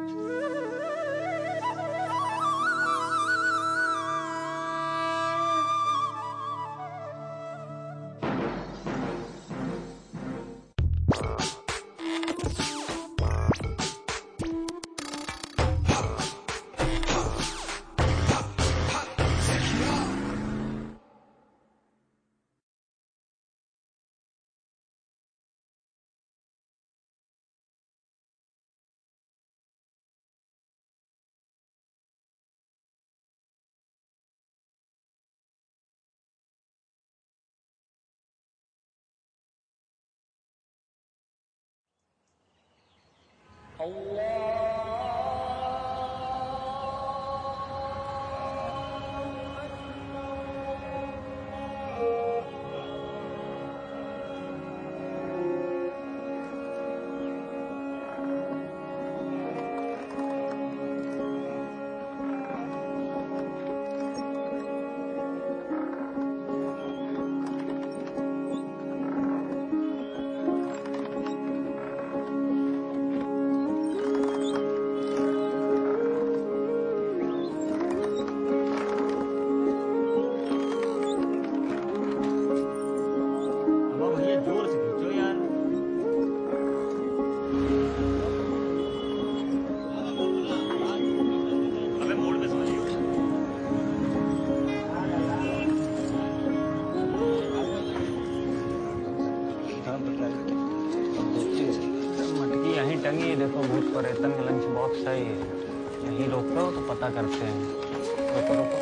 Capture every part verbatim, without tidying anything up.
देखो भूत पर्यटन का लंच बॉक्स है ये, यहीं रोको तो पता करते हैं। रोको रोको।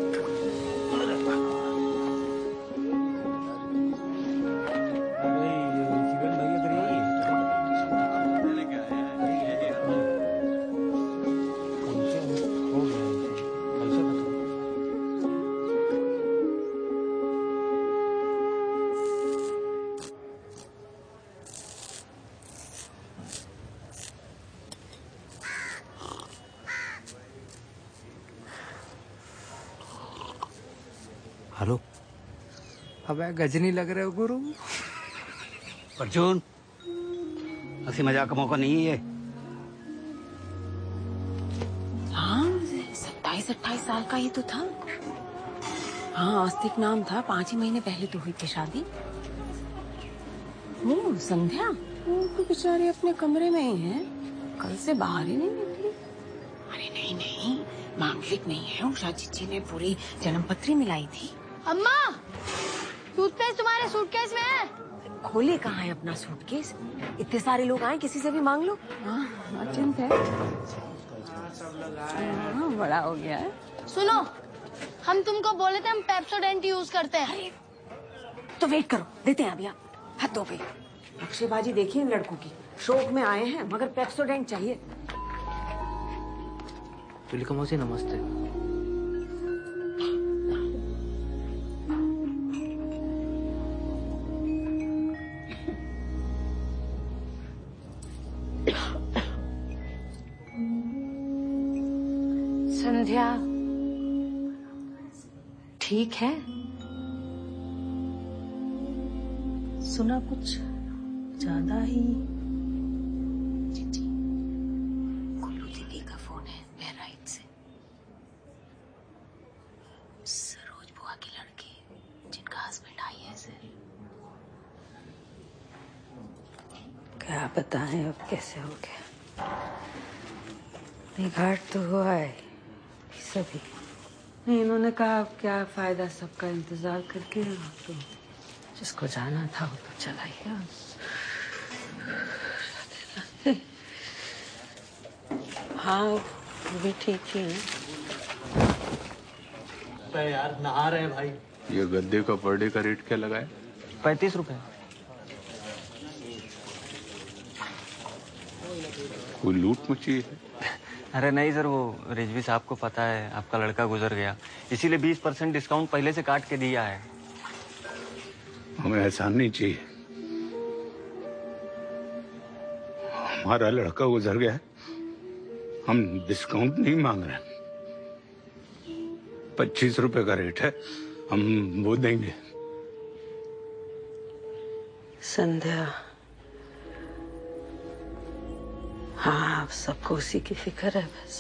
हेलो। अबे गजनी लग रहे हो गुरु। अर्जुन, हंसी मजाक का मौका नहीं है ये। हाँ, सत्ताईस अट्ठाईस साल का ही तो था। हाँ, आस्तिक नाम था। पांच ही महीने पहले तो हुई थी शादी। वो संध्या, वो तो बेचारी अपने कमरे में ही है, कल से बाहर ही नहीं निकली। अरे नहीं नहीं, मांगलिक नहीं है। उषा जीजी ने पूरी जन्मपत्री मिलाई थी। अम्मा, टूथपेस्ट तुम्हारे सूटकेस में है। खोले कहाँ है अपना सूटकेस? इतने सारे लोग आए, किसी से भी मांग लो। हाँ, अर्जेंट है। हाँ, बड़ा हो गया है। सुनो, हम तुमको बोले थे हम पेप्सोडेंट यूज करते हैं। तो वेट करो, देते हैं अभी। आप हद हो गई। नक्शेबाजी देखिए इन लड़कों की। शौक में आए हैं मगर पेप्सोडेंट चाहिए। तुलिका मौसी नमस्ते। संध्या ठीक है? सुना कुछ ज्यादा ही। जीजी, गुल्लू दीदी का फोन है बहराइच से। सरोज बुआ की लड़की, जिनका हस्बैंड आई है सर। क्या बताएं अब कैसे हो गया। घाट तो हुआ है सभी। नहीं, इन्होंने कहा अब क्या फायदा सबका इंतजार करके। तो जिसको जाना था वो तो चला ही गया। हाँ, वो भी ठीक ही है। यार नहा रहे हैं भाई। ये गद्दे का पर डे का रेट क्या लगा है? पैंतीस रुपए। कोई लूट मची है? अरे नहीं सर, वो रिजवी साहब को पता है आपका लड़का गुजर गया, इसीलिए बीस परसेंट डिस्काउंट पहले से काट के दिया है। हमें एहसान नहीं चाहिए। हमारा लड़का गुजर गया, हम डिस्काउंट नहीं मांग रहे। पच्चीस रुपए का रेट है, हम वो देंगे। संध्या, हाँ, अब सबको उसी की फिक्र है बस।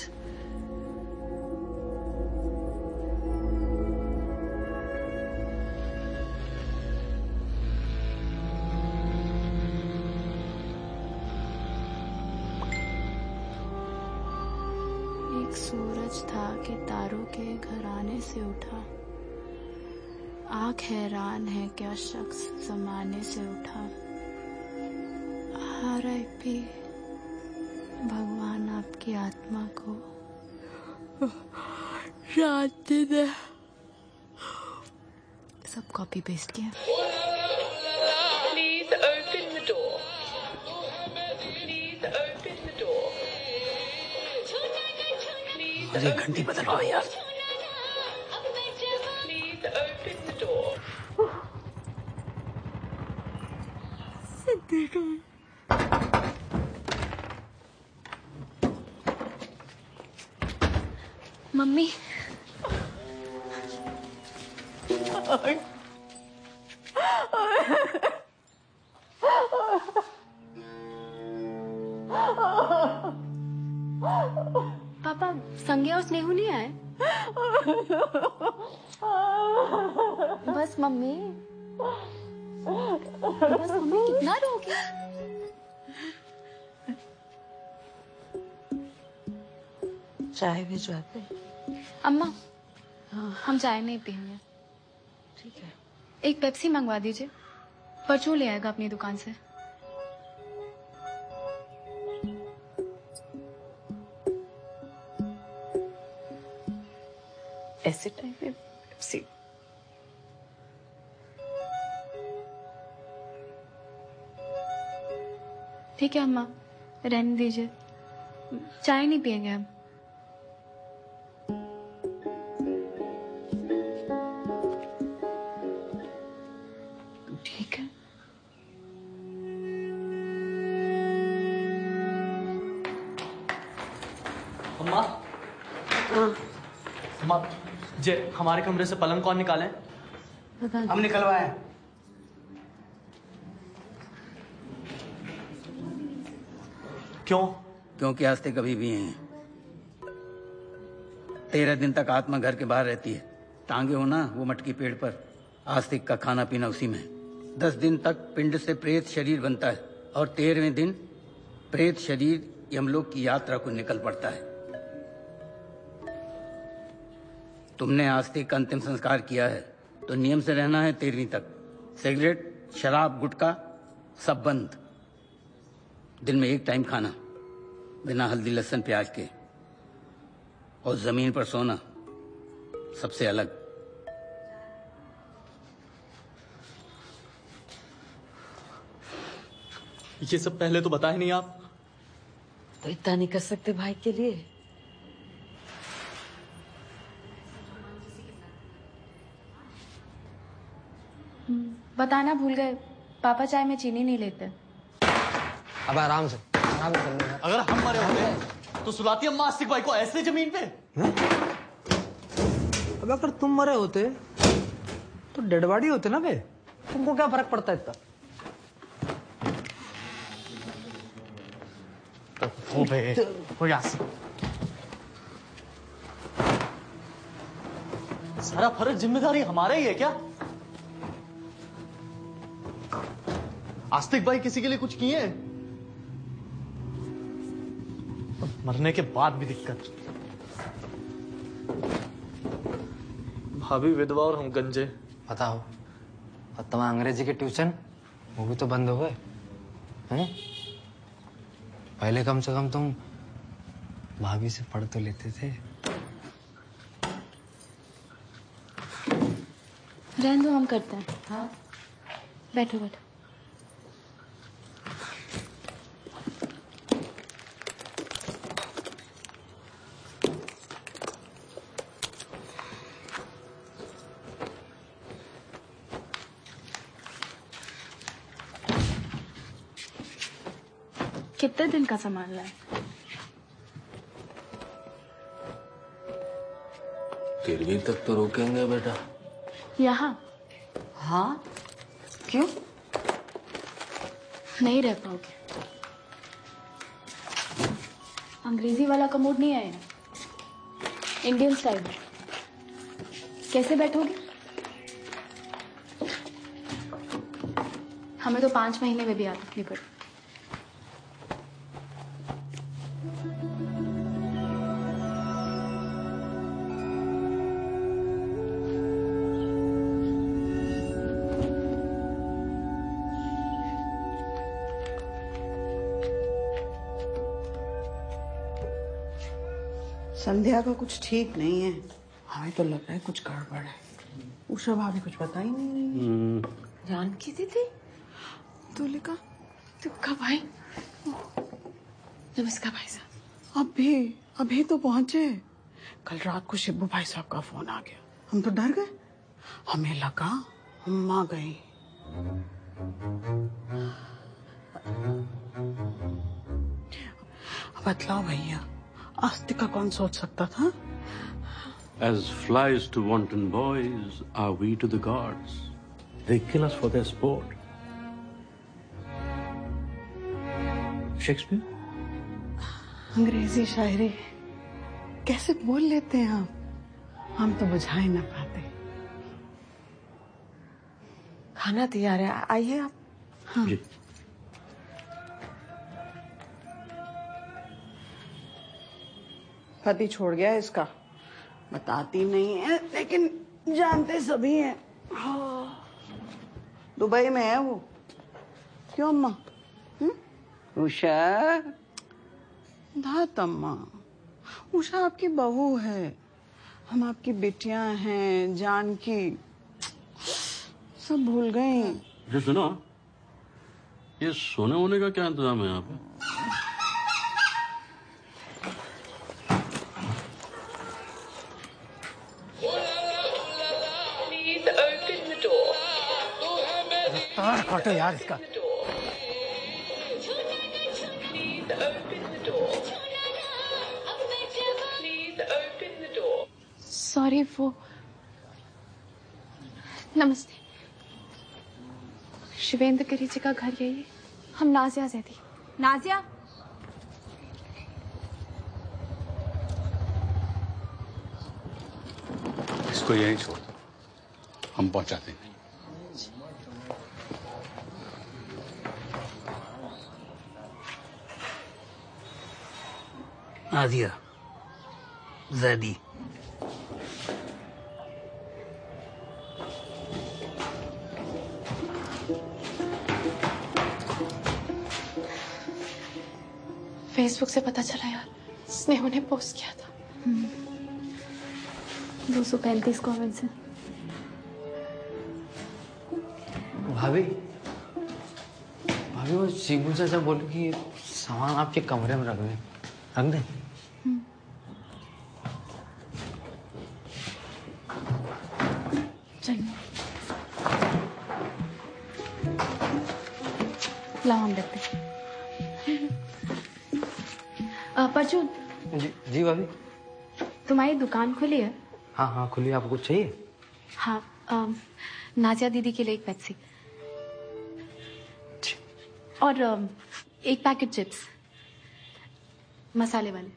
एक सूरज था कि तारों के घराने से उठा, आँख हैरान है क्या शख्स जमाने से उठा। आर आई पी भगवान आपकी आत्मा को शांति दे। सब कॉपी पेस्ट किया। Please open the door. Please open the door. मुझे घंटी बदलवाओ यार। Please open the door. Mummy papa, Sangya और स्नेहू नहीं आए? बस मम्मी, बस मम्मी, कितना रोगे? चाय भिजवाते? अम्मा, हम चाय नहीं पियेंगे। ठीक है। एक पेप्सी मंगवा दीजिए, परचू ले आएगा अपनी दुकान से। ऐसे टाइम पे पेप्सी? ठीक है अम्मा, रहने दीजिए, चाय नहीं पियेंगे हम। ठीक है। अम्मा, अम्मा, जे हमारे कमरे से पलंग कौन निकाले? हम निकलवाए। क्यों? क्योंकि आस्तिक अभी भी हैं। तेरह दिन तक आत्मा घर के बाहर रहती है। टांगे हो ना वो मटकी पेड़ पर, आस्तिक का खाना पीना उसी में। दस दिन तक पिंड से प्रेत शरीर बनता है और तेरहवें दिन प्रेत शरीर यमलोक की यात्रा को निकल पड़ता है। तुमने आस्तिक का अंतिम संस्कार किया है तो नियम से रहना है तेरहवीं तक। सिगरेट, शराब, गुटखा सब बंद। दिन में एक टाइम खाना बिना हल्दी लहसुन प्याज के, और जमीन पर सोना सबसे अलग। ये सब पहले तो बताए नहीं आप। तो इतना नहीं कर सकते भाई के लिए? बताना भूल गए, पापा चाय में चीनी नहीं लेते। अब आराम से आराम कर लो। अगर हम मरे होते तो सुलाती अम्मा आस्तिक भाई को ऐसे जमीन पे? अब अगर तुम मरे होते तो डेड बॉडी होते ना बे, तुमको क्या फर्क पड़ता है इतना? ओ बे, हो यार। सारा फर्ज जिम्मेदारी हमारा ही है क्या? आस्तिक भाई किसी के लिए कुछ किए हैं? मरने के बाद भी दिक्कत। भाभी विधवा और हम गंजे। बताओ, और तुम्हारा अंग्रेजी के ट्यूशन वो भी तो बंद हो गए हैं? पहले कम से कम तुम भाभी से पढ़ तो लेते थे। रहने दो, हम करते हैं। हाँ, बैठो बैठो। कितने दिन का सामान लाए? तेरहवीं तक तो रुकेंगे बेटा। यहाँ? हाँ, क्यों? नहीं रह पाओगे। अंग्रेजी वाला कमोड नहीं आया, इंडियन स्टाइल। कैसे बैठोगे? हमें तो पांच महीने में भी आदत नहीं पड़ी। संध्या का कुछ ठीक नहीं है। हमें तो लग रहा है कुछ गड़बड़ है। उषा भाभी कुछ बता ही नहीं रही। जानकी दीदी, तुलिका, तुम कब आई? नमस्कार भाई साहब। अभी अभी तो पहुंचे। कल रात को शिब्बू भाई साहब का फोन आ गया, हम तो डर गए। हमें लगा अम्मा गई। बतलाओ भैया, आस्तिक का कौन सोच सकता था? As flies to wanton boys are we to the gods. They kill us for their sport. Shakespeare? अंग्रेजी शायरी कैसे बोल लेते हैं आप? हम तो बुझा ही ना पाते। खाना तैयार है, आइए आप। हाँ। जी। पति छोड़ गया इसका, बताती नहीं है लेकिन जानते सभी हैं। हाँ। दुबई में है वो। क्यों अम्मा? उषा, धात अम्मा, उषा आपकी बहू है, हम आपकी बेटियां हैं। जानकी सब भूल गई। जी सुनो, ये सोने होने का क्या इंतजाम है यहाँ पे? Please open the door. तार काटो यार इसका। Please open the door. Please open the door. Sorry, वो नमस्ते। शिवेंद्र गिरी जी का घर यही है। हम नाजिया से थी। नाजिया, इसको यहीं छोड़ दो, हम पहुंचाते हैं। नादिया, जैदी, फेसबुक से पता चला यार, स्नेह ने पोस्ट किया था। दो सौ पैंतीस कॉमेंट्स हैं। भाभी भाभी वो शिबू चाचा बोले कि सामान आपके कमरे में रख दें, रख दें। चलिए, लाओ हम देखते हैं। परचू, जी जी भाभी। तुम्हारी दुकान खुली है? हाँ हाँ खुली। आपको कुछ चाहिए? हाँ, अम, नाजिया दीदी के लिए एक पेप्सी और अम, एक पैकेट चिप्स मसाले वाले।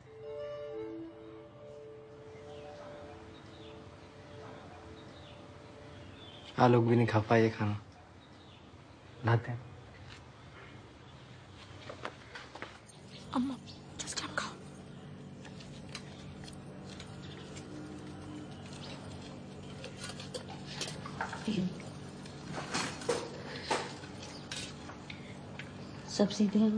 आप लोग भी नहीं खा पाए खाना, लाते हैं। अम्मा जस्ट आप खाओ। सब्जी दे।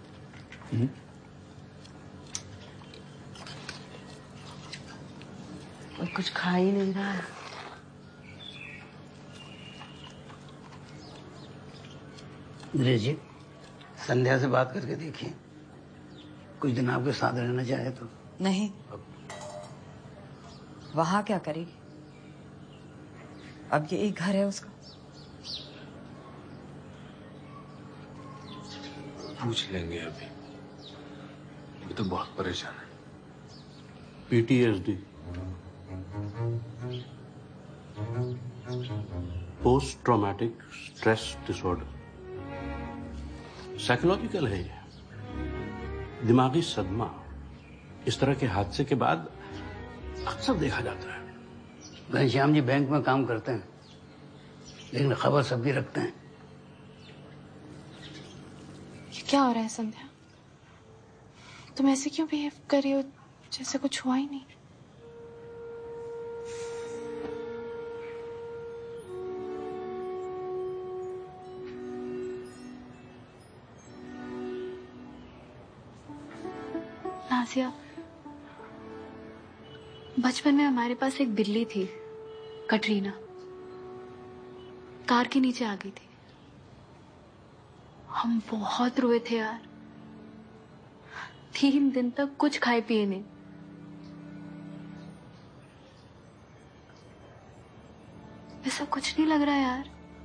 और कुछ खा ही नहीं रहा है। नरेश जी, संध्या से बात करके देखिए, कुछ दिन आपके साथ रहना चाहे तो। नहीं, वहां क्या करेगी? अब यही घर है उसका। पूछ लेंगे अभी, ये तो बहुत परेशान है। PTSD, post traumatic stress disorder, psychological है ये, दिमागी सदमा। इस तरह के हादसे के बाद अक्सर देखा जाता है। घनश्याम जी बैंक में काम करते हैं, लेकिन खबर सबकी रखते हैं। ये क्या हो रहा है संध्या? तुम ऐसे क्यों बिहेव कर रही हो जैसे कुछ हुआ ही नहीं? नाजिया, बचपन में हमारे पास एक बिल्ली थी, कटरीना। कार के नीचे आ गई थी। हम बहुत रोए थे यार। तीन दिन तक कुछ खाए पिए नहीं। ऐसा कुछ नहीं लग रहा यार।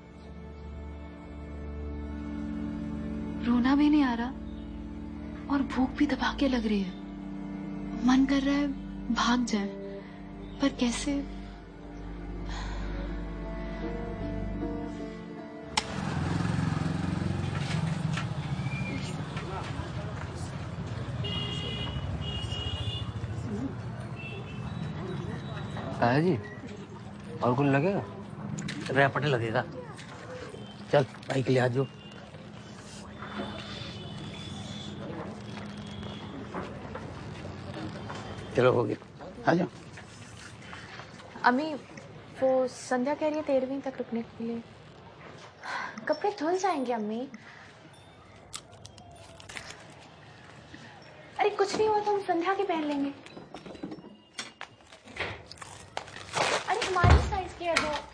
रोना भी नहीं आ रहा और भूख भी दबा के लग रही है। मन कर रहा है भाग जाए, पर कैसे? ताया जी, और कुछ लगेगा? रैपट लगेगा। चल बाइक ले आ जाओ। चलो हो गया, आ जाओ। अम्मी, वो संध्या कह रही है तेरहवीं तक रुकने के लिए। कपड़े धुल जाएंगे अम्मी। अरे कुछ नहीं हुआ तो हम संध्या के पहन लेंगे। अरे हमारी साइज के है वो।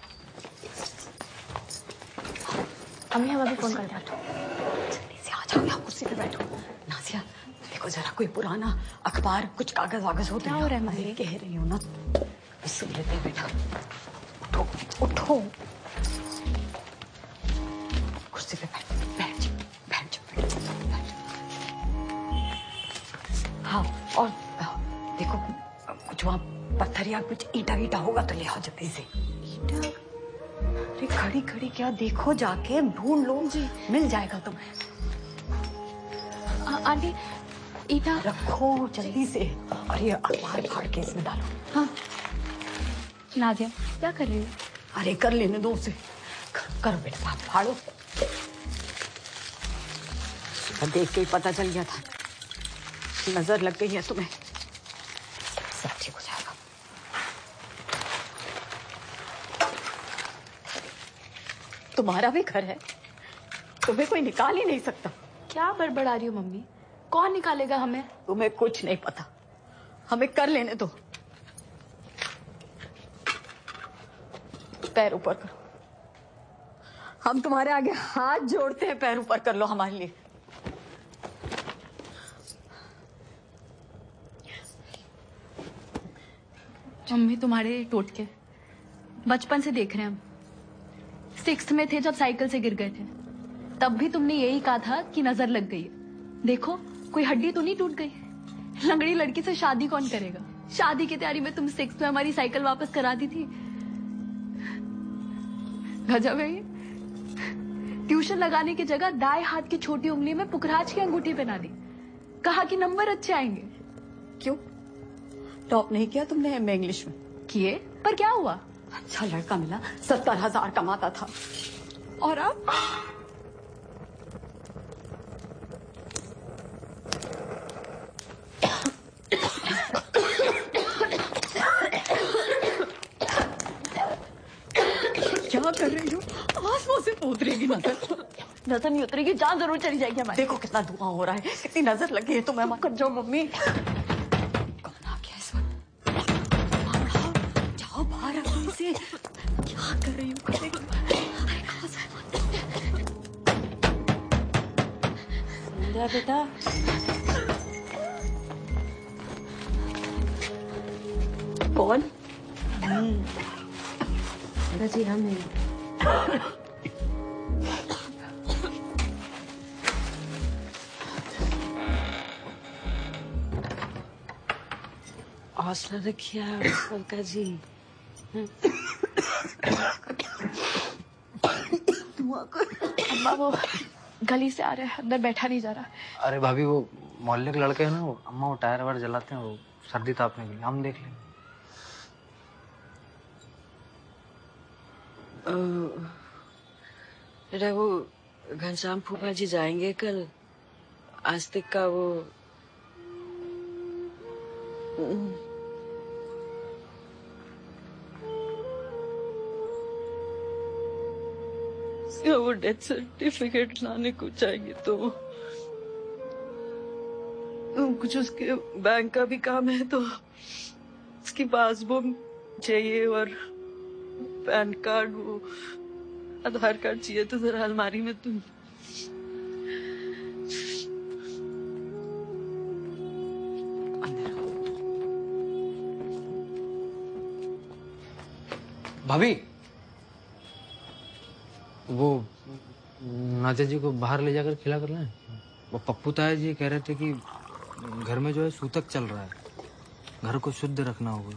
अम्मी हम अभी फोन कर रहे हैं। जल्दी से आ जाओ, यहाँ कुर्सी पे बैठो। नाजिया देखो जरा, कोई पुराना अखबार, कुछ कागज वागज हो तो क्या हो रहा है मम्मी? कह रही हूँ ना, सुन लेते हैं बेटा। उठो उठो, कुर्सी पे बैठ बैठ जाओ, बैठ जाओ, बैठ जाओ, बैठ जाओ। हाँ, और देखो कुछ वहाँ पत्थर या कुछ ईटा ईटा होगा तो ले आओ जल्दी से। ईटा? अरे खड़ी खड़ी क्या देखो, जाके ढूंढ लो जी, मिल जाएगा तुम्हें। आंटी ईटा रखो जल्दी से, और ये अखबार फाड़ के इसमें डालो। हाँ नादिया क्या कर रही हो? अरे कर लेने दो उसे, करो बेटा, फाड़ो। देख के ही पता चल गया था, नजर लग गई है तुम्हें। सब ठीक हो जाएगा। तुम्हारा भी घर है, तुम्हें कोई निकाल ही नहीं सकता। क्या बड़बड़ा रही हो मम्मी? कौन निकालेगा हमें? तुम्हें कुछ नहीं पता, हमें कर लेने दो। पैर ऊपर करो, हम तुम्हारे आगे हाथ जोड़ते हैं, पैर ऊपर कर लो हमारे लिए। मम्मी तुम्हारे टोटके बचपन से देख रहे हैं हम। सिक्स्थ में थे जब साइकिल से गिर गए थे, तब भी तुमने यही कहा था कि नजर लग गई है। देखो कोई हड्डी तो नहीं टूट गई। लंगड़ी लड़की से शादी कौन करेगा? शादी की तैयारी में तुम सिक्स्थ में हमारी साइकिल वापस करा दी थी। गजब है ये। ट्यूशन लगाने की जगह दाएं हाथ की छोटी उंगली में पुखराज की अंगूठी पहना दी, कहा कि नंबर अच्छे आएंगे। क्यों टॉप नहीं किया तुमने एम ए इंग्लिश में? किए, पर क्या हुआ? अच्छा लड़का मिला, सत्तर हजार कमाता था, और अब क्या कर रही हो? आसमान से उतरेगी नजर। नजर नहीं उतरेगी, जान जरूर चली जाएगी हमारी। देखो कितना धुआं हो रहा है, कितनी नजर लगी है तुम्हें। मत कर जाओ मम्मी। कौन आ गया इस वक्त? जाओ बाहर अभी से। क्या कर रही हो? संध्या बेटा, कौन? जी हम हैं। हौसला रखिए पंकज जी। दुआ कर। अम्मा वो गली से आ रहे हैं, अंदर बैठा नहीं जा रहा। अरे भाभी वो मोहल्ले के लड़के हैं ना, वो अम्मा वो टायर वायर जलाते हैं, वो सर्दी तापने के लिए, हम देख लेंगे। बेटा वो घनश्याम फूफा जी जाएंगे कल, आस्तिक का वो वो डेथ सर्टिफिकेट लाने को चाहिए, तो कुछ उसके बैंक का भी काम है, तो उसकी पासबुक चाहिए और पैन कार्ड, वो आधार कार्ड चाहिए, तो जरा अलमारी में तुम भाभी वो नाचा जी को बाहर ले जाकर खिला कर लाएं। वो पप्पू ताया जी कह रहे थे कि घर में जो है सूतक चल रहा है, घर को शुद्ध रखना होगा।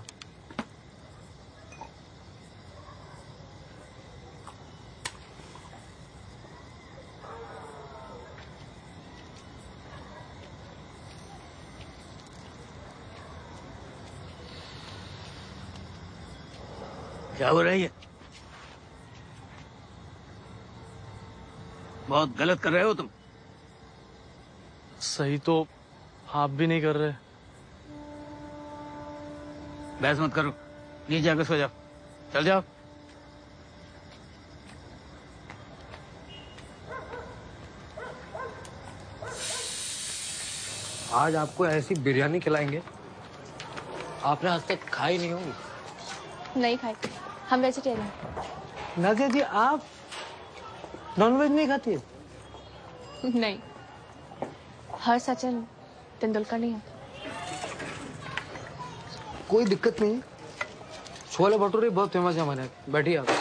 क्या हो रही है? बहुत गलत कर रहे हो तुम। सही तो आप भी नहीं कर रहे। बहस मत करो, नीचे जाकर सो जाओ, चल जाओ। आज आपको ऐसी बिरयानी खिलाएंगे आपने आज तक खाई नहीं होगी। नहीं खाई, हम वेजिटेरियन। नाजिया जी आप नॉनवेज नहीं खाती है? नहीं, हर सचिन तेंदुलकर नहीं है। कोई दिक्कत नहीं, छोले भटूरे बहुत फेमस है हमारे यहाँ। बैठिए आप।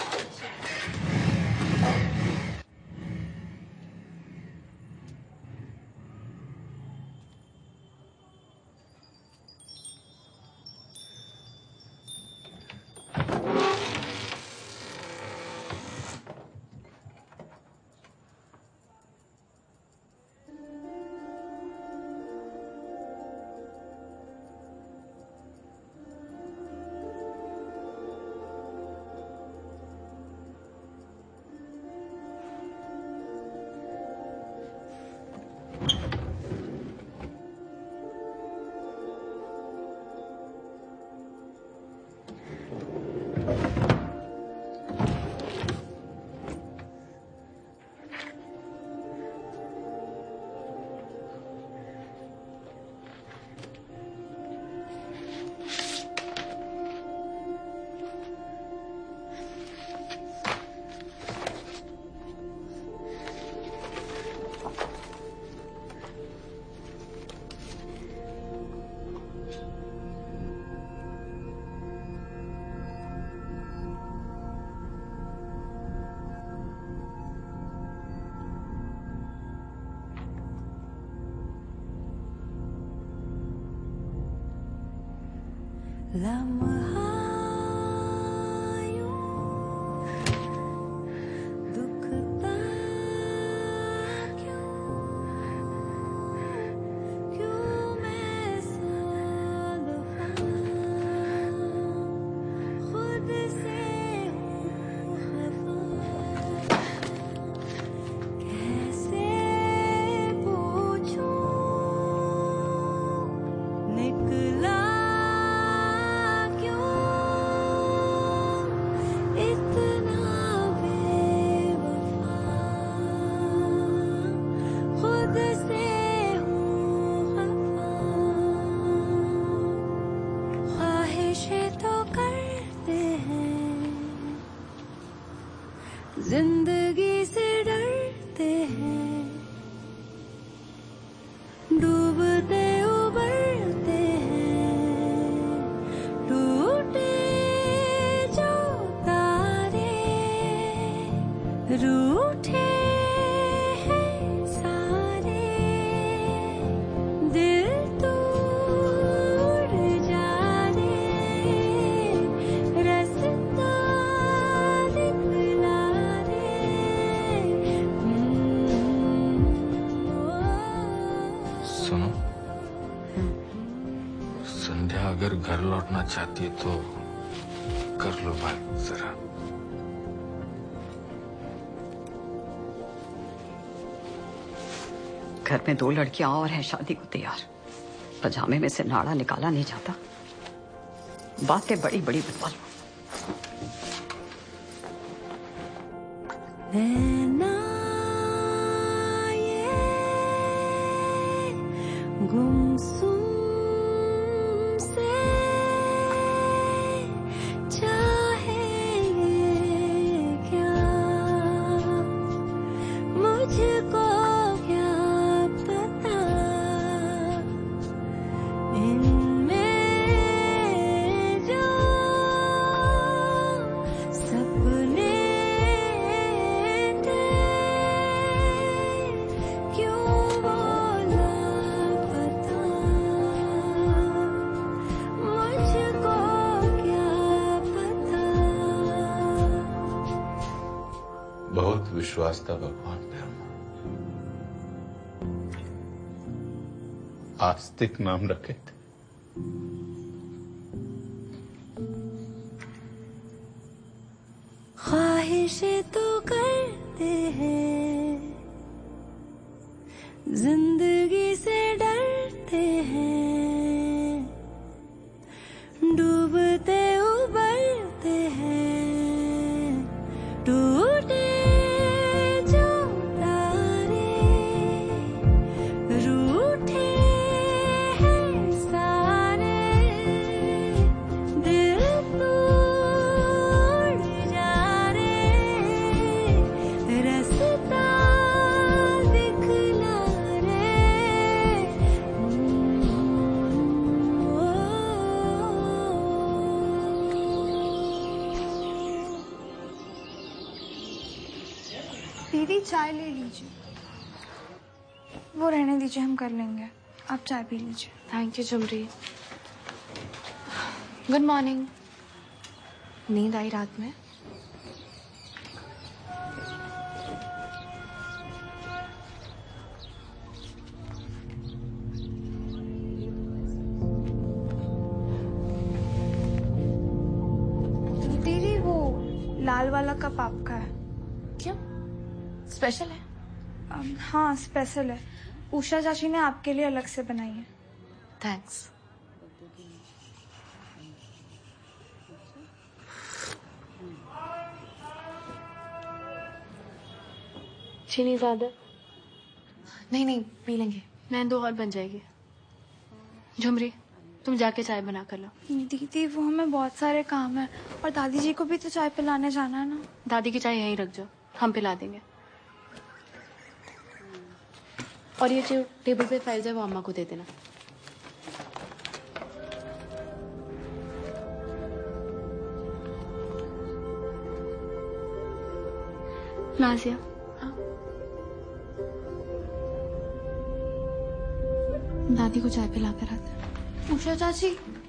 निकला क्यों अगर घर लौटना चाहती है तो कर लो बात जरा। घर में दो लड़कियां और हैं शादी को तैयार, पजामे में से नाड़ा निकाला नहीं जाता, बातें बड़ी बड़ी बनवा लो। नैना ये गुमसुम से चाहेंगे क्या, मुझको क्या पता इनमें जो सपने बहुत विश्वास था भगवान पे अम्मा। आस्तिक नाम रखे थे। ख्वाहिशें तो करते हैं, जिंदगी से डरते हैं, डूबते उबरते हैं, टूटे जो तारे, रूठे हैं सारे, दिल तोड़ जा रे, रास्ता दिखला रे। दीदी चाय ले लीजिए। वो रहने दीजिए, हम कर लेंगे, आप चाय पी लीजिए। Thank you Jhumri. Good morning. नींद आई रात में? दीदी वो लाल वाला कप आपका है। क्यों? स्पेशल है? अम, हाँ स्पेशल है, उषा चाची ने आपके लिए अलग से बनाई है। थैंक्स। चीनी ज्यादा? नहीं नहीं पी लेंगे, मैं दो और बन जाएगी। झुमरी तुम जाके चाय बना कर लो। दीदी वो हमें बहुत सारे काम है, और दादी जी को भी तो चाय पिलाने जाना है ना। दादी की चाय यहीं रख जाओ, हम पिला देंगे। और ये जो टेबल पे फाइल्स है वो अम्मा को दे देना। नाजिया, हाँ दादी को चाय पिला कर आते। उषा चाची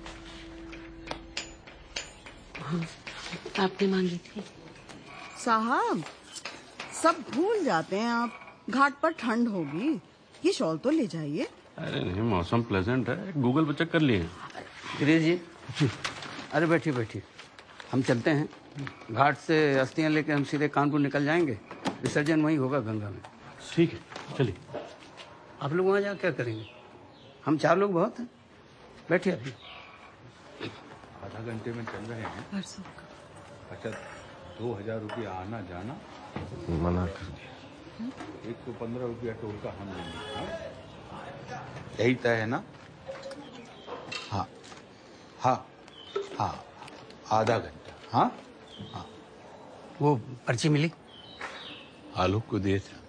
आपने मांगी थी। साहब सब भूल जाते हैं आप, घाट पर ठंड होगी, ये शॉल तो ले जाइए। अरे नहीं, मौसम प्लेजेंट है, गूगल पे चेक कर लिए। गिरीश जी, अरे बैठिए बैठिए, हम चलते हैं। घाट से अस्थियां लेके हम सीधे कानपुर निकल जाएंगे, विसर्जन वहीं होगा गंगा में। ठीक है चलिए। आप लोग वहाँ जा क्या करेंगे? हम चार लोग बहुत हैं, बैठिए अभी। आधा घंटे में चल रहे हैं। परसों का अच्छा, दो हजार रुपया आना जाना मना कर दिया। एक सौ पंद्रह रुपया टोल का हम लेंगे। हाँ? यही तय है ना? हाँ हाँ हाँ, आधा घंटा। हाँ हाँ। वो पर्ची मिली? आलोक को दिए थे,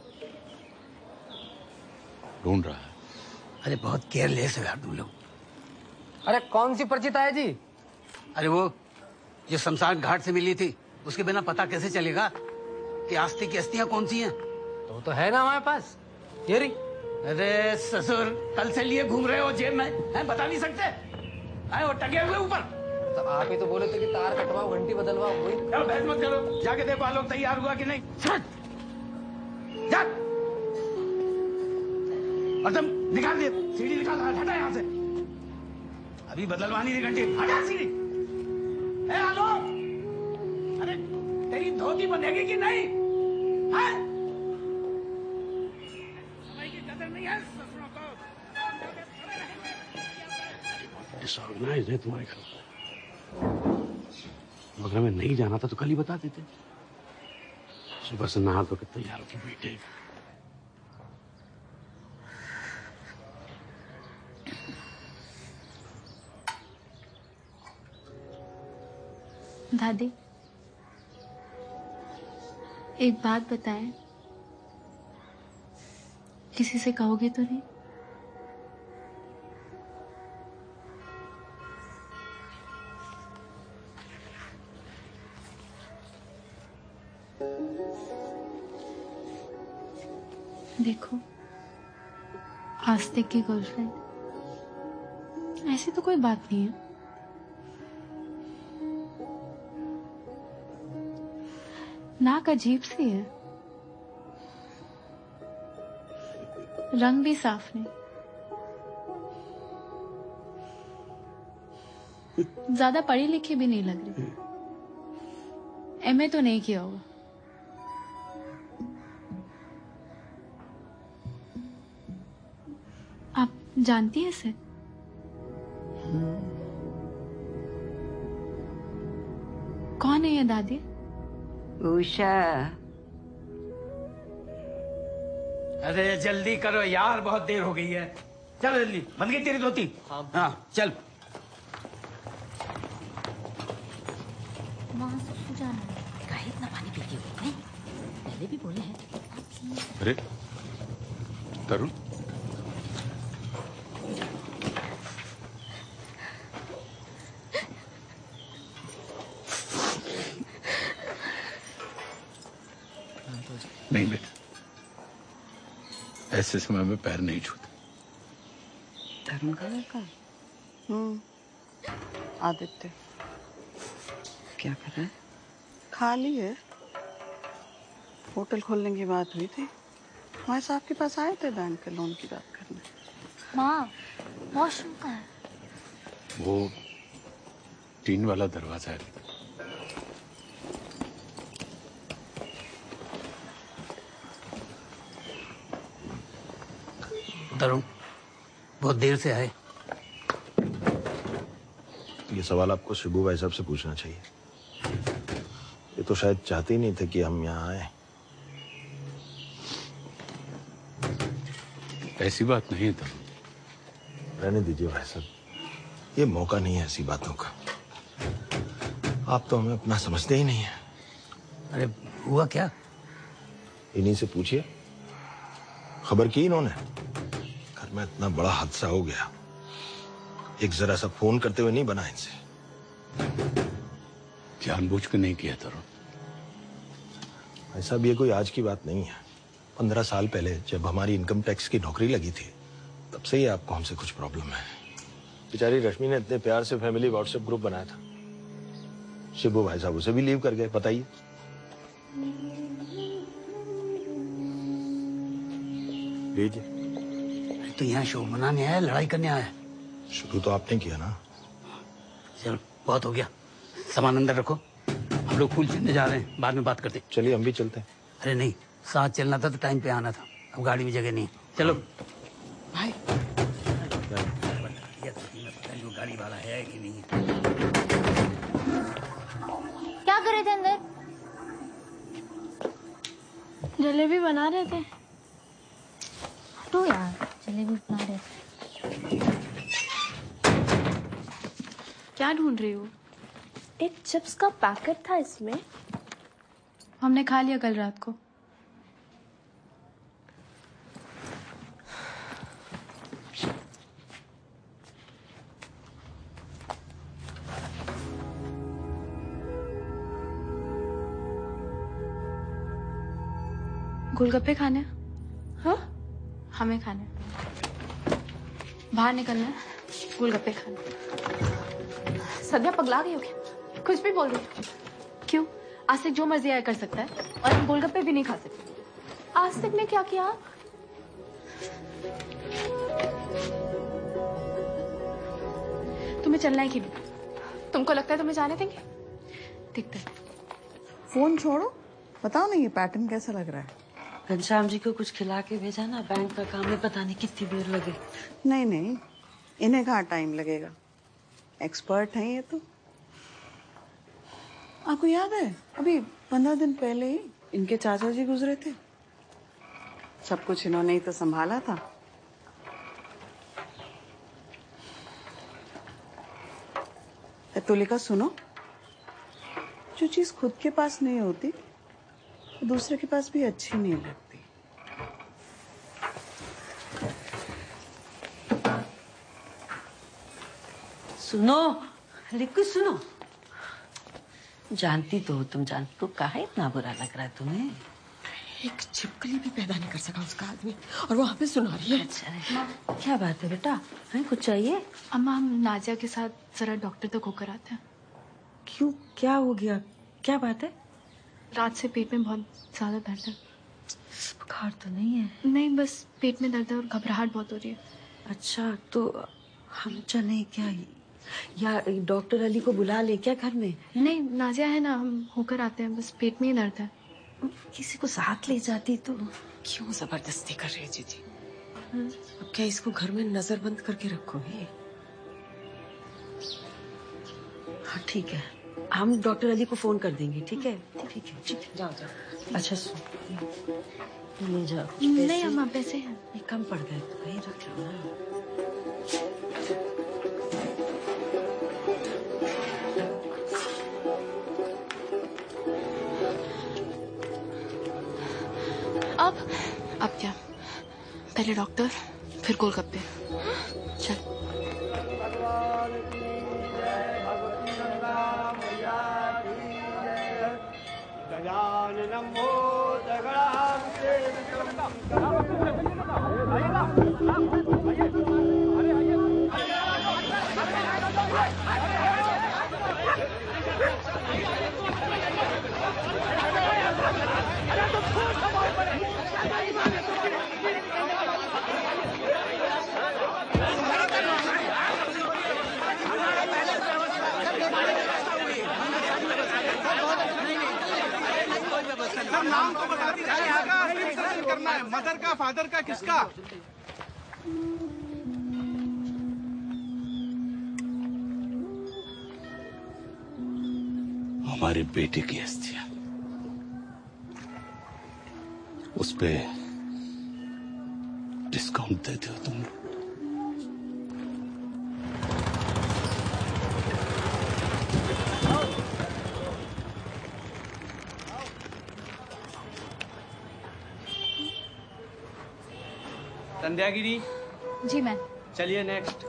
ढूंढ रहा है। अरे बहुत केयरलेस है यार तुम लोग। अरे कौन सी पर्ची ताया जी? अरे वो जो शमशान घाट से मिली थी, उसके बिना पता कैसे चलेगा कि आस्ती की अस्थियां कौन सी हैं? तो तो है ना हमारे पास, ये रही। अरे ससुर, कल से लिए घूम रहे हो जेब में, हैं? बता नहीं सकते? आए वो टके हुए ऊपर। तो आप ही तो बोले थे कि तार कटवाओ, घंटी बदलवाओ, वही। चलो बहस मत करो, जाके देखो आलोक तैयार हुआ कि नहीं। जा। और तुम निकाल दे, सीढ़ी निकाल, हटा यहाँ से। अभी बदलवानी नहीं घंटे हटा सीधी। ए आलो, अरे तेरी धोती बंधेगी कि नहीं? हैं? समय की कदर नहीं है ससुरों को। डिसऑर्गेनाइज है तुम्हारे घर। अगर हमें नहीं जाना था तो कल ही बता देते। सुबह से नहा धो के तैयार होकर बैठे। दादी, एक बात बताएं, किसी से कहोगे तो नहीं? देखो, आस्तिक की गर्लफ्रेंड, ऐसी तो कोई बात नहीं है। नाक अजीब सी है, रंग भी साफ नहीं, ज्यादा पढ़ी लिखी भी नहीं लग रही। एमए तो नहीं किया होगा। आप जानती हैं इसे? कौन है ये दादी? उषा। अरे जल्दी करो यार, बहुत देर हो गई है। चल जल्दी, बन गई तेरी धोती? हाँ, हाँ चल। वहाँ से जाना है। काहे इतना पानी पीती हो? नहीं, पहले भी बोले हैं। अरे तरुण, नहीं बेटा, ऐसे समय में पैर नहीं छूते। तरुण का लड़का? हम्म, आदित्य क्या कर रहा है? खाली है। होटल खोलने की बात हुई थी, हमारे साहब के पास आए थे बैंक के लोन की बात करने। माँ, वॉशरूम कहाँ है? वो टीन वाला दरवाजा है। तरुण, बहुत देर से आए। ये सवाल आपको शिबू भाई साहब से पूछना चाहिए। ये तो शायद चाहते ही नहीं थे कि हम यहाँ आए। ऐसी बात नहीं है तरुण। रहने दीजिए भाई साहब, ये मौका नहीं है ऐसी बातों का। आप तो हमें अपना समझते ही नहीं है। अरे हुआ क्या? इन्हीं से पूछिए, खबर की इन्होंने? घर में इतना बड़ा हादसा हो गया, एक जरा सा फोन करते हुए नहीं बना इनसे। जानबूझ के नहीं किया तरुण। ऐसा भी ये कोई आज की बात नहीं है। पंद्रह साल पहले जब हमारी इनकम टैक्स की नौकरी लगी थी, तब से ही आपको हमसे कुछ प्रॉब्लम है। बेचारी रश्मि ने इतने प्यार से फैमिली व्हाट्सएप ग्रुप बनाया था, शिबू भाई साहब उसे भी लीव कर गए। बताइए। लीजिए। तो यहाँ शो मनाने आया, लड़ाई करने आया? शुरू तो आपने किया ना। चलो बहुत हो गया, सामान अंदर रखो, हम लोग फूल चढ़ने जा रहे हैं, बाद में बात करते। चलिए हम भी चलते हैं। अरे नहीं, साथ चलना था तो टाइम पे आना था, अब गाड़ी में जगह नहीं। चलो भाई। गाड़ी वाला है कि नहीं? क्या कर रहे थे अंदर? जलेबी बना रहे थे। तो यार जलेबी बना रहे थे। क्या ढूंढ रही हो? एक चिप्स का पैकेट था इसमें। हमने खा लिया कल रात को। गोलगप्पे खाने? हाँ, हमें खाने। बाहर निकलना है, गोलगप्पे खाने। सद्या पगला गई हो क्या? कुछ भी बोल रही हो? क्यों? आस्तिक जो मर्जी आया कर सकता है और हम गोलगप्पे भी नहीं खा सकते। आस्तिक ने क्या किया? तुम्हें तुम्हें चलना है कि नहीं? तुमको लगता है तुम्हें जाने देंगे? देखते हैं। फोन छोड़ो, बताओ ना ये पैटर्न कैसा लग रहा है? घनश्याम जी को कुछ खिला के भेजा ना, बैंक का काम है, पता नहीं कितनी देर लगे। नहीं नहीं, इन्हें कहाँ टाइम लगेगा, एक्सपर्ट हैं ये तो। आपको याद है अभी पंद्रह दिन पहले ही इनके चाचा जी गुजरे थे, सब कुछ इन्होंने ही तो संभाला था। तुलिका सुनो, जो चीज खुद के पास नहीं होती तो दूसरे के पास भी अच्छी नहीं लगती। सुनो लिक्की, सुनो, जानती तो हो तुम, जानती तो काहे इतना बुरा लग रहा है तुम्हें? एक छिपकली भी पैदा नहीं कर सका उसका आदमी, और वो हमें सुना रही है। अच्छा, क्या बात है बेटा, है कुछ चाहिए? अम्मा हम नाजिया के साथ जरा डॉक्टर तक होकर आते हैं। क्यों, क्या हो गया, क्या बात है? रात से पेट में बहुत ज्यादा दर्द है। बुखार तो नहीं है? नहीं, बस पेट में दर्द है और घबराहट बहुत हो रही है। अच्छा, तो हम चले क्या, या डॉक्टर अली को बुला ले क्या घर में? नहीं, नाजिया है ना, हम होकर आते हैं, बस पेट में ही दर्द है। किसी को साथ ले जाती तो। क्यों जबरदस्ती कर रही है जीजी? अब क्या इसको घर में नजरबंद करके रखोगे? हाँ ठीक है, हम डॉक्टर अली को फोन कर देंगे। ठीक है ठीक है ठीक है, जाओ जाओ। अच्छा सुन, ले जाओ। नहीं अम्मा, पैसे हैं। ये कम पड़ गए तो कहीं रख लो ना। अब अब क्या, पहले डॉक्टर फिर गोलगप्पे। चल। सर नाम तो बता दीजिए, आगा करना है, मदर का, फादर का, किसका? हमारे बेटे की अस्थियां, उस पे डिस्काउंट देते हो तुम? संध्यागिरी जी मैम। चलिए नेक्स्ट।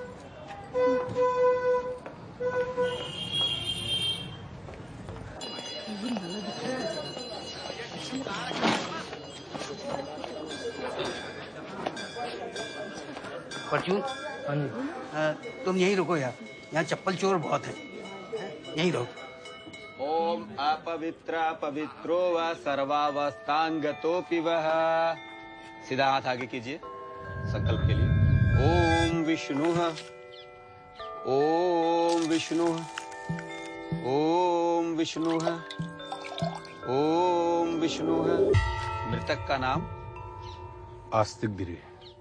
परचून, हाँ जी, तुम यहीं रुको यार, यहाँ चप्पल चोर बहुत है, यहीं रहो। ओम अपवित्र पवित्रो व सर्वावस्थांगतोपि वह। सीधा हाथ आगे कीजिए संकल्प के लिए। ओम विष्णु, ओम विष्णु, ओम विष्णु, ओम विष्णु। मृतक का नाम आस्तिक गिरी।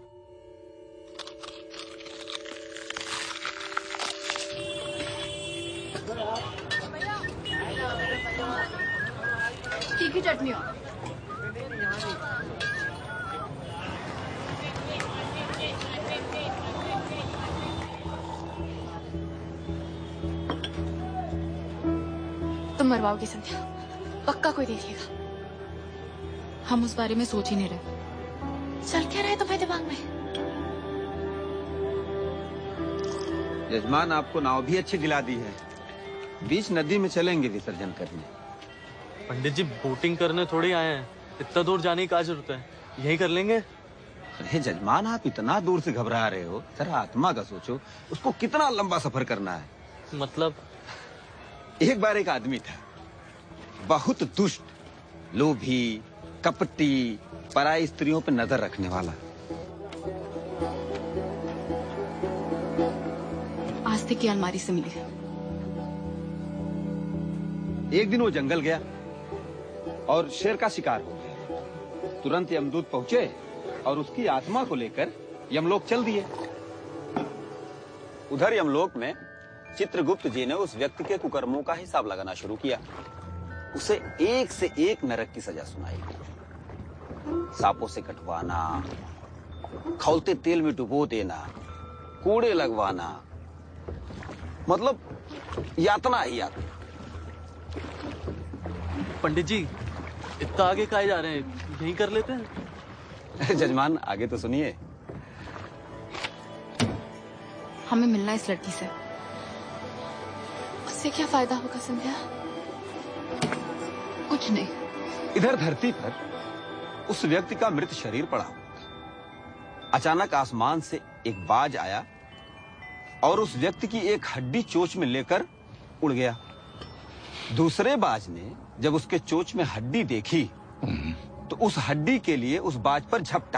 तीखी चटनी हो। तुम मरवाओगी संध्या, पक्का कोई देखिएगा। हम उस बारे में सोच ही नहीं रहे। चल क्या रहा है तुम्हारे दिमाग में? यजमान आपको नाव भी अच्छी दिला दी है, बीच नदी में चलेंगे विसर्जन करने। पंडित जी बोटिंग करने थोड़ी आए हैं, इतना दूर जाने की क्या जरूरत है, यही कर लेंगे। अरे जजमान, आप इतना दूर से घबरा रहे हो, जरा आत्मा का सोचो, उसको कितना लंबा सफर करना है। मतलब? एक बार एक आदमी था, बहुत दुष्ट, लोभी, कपटी, पराई स्त्रियों पर नजर रखने वाला। आज आस्तिक की अलमारी से मिली है। एक दिन वो जंगल गया और शेर का शिकार हो गया। तुरंत यमदूत पहुंचे और उसकी आत्मा को लेकर यमलोक चल दिए। उधर यमलोक में चित्रगुप्त जी ने उस व्यक्ति के कुकर्मों का हिसाब लगाना शुरू किया। उसे एक से एक नरक की सजा सुनाई। सांपों से कटवाना, खौलते तेल में डुबो देना, कूड़े लगवाना, मतलब यातना ही यातना। पंडित जी इतना आगे काहे जा रहे हैं, यहीं कर लेते हैं। जजमान आगे तो सुनिए। हमें मिलना है इस लड़की से। उससे क्या फायदा होगा संध्या? कुछ नहीं। इधर धरती पर उस व्यक्ति का मृत शरीर पड़ा हुआ था। अचानक आसमान से एक बाज आया और उस व्यक्ति की एक हड्डी चोंच में लेकर उड़ गया। दूसरे बाज ने जब उसके चोंच में हड्डी देखी तो उस हड्डी के लिए उस बाज पर झपटा।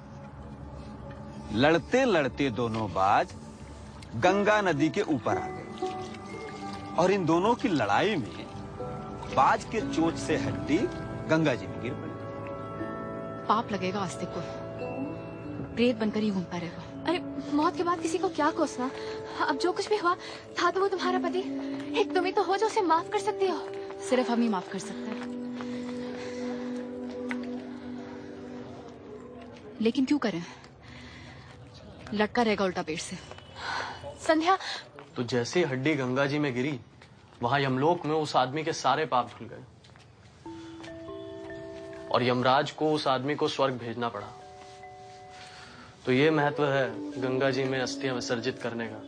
लड़ते लड़ते दोनों बाज गंगा नदी के ऊपर आ गए और इन दोनों की लड़ाई में बाज के चोंच से हड्डी गंगा जी में गिर पड़ी। पाप लगेगा आस्तिक को, प्रेत बनकर ही घूमता रहेगा। अरे मौत के बाद किसी को क्या कोसना? अब जो कुछ भी हुआ था तो वो तुम्हारा पति। एक तुम ही तो हो जो उसे माफ कर सकती हो। सिर्फ हम ही माफ कर सकते हैं। लेकिन क्यों करें? लटका रहेगा उल्टा पेट से। संध्या, तो जैसे ही हड्डी गंगा जी में गिरी, वहां यमलोक में उस आदमी के सारे पाप धुल गए और यमराज को उस आदमी को स्वर्ग भेजना पड़ा। तो ये महत्व है गंगा जी में अस्थियां विसर्जित करने का।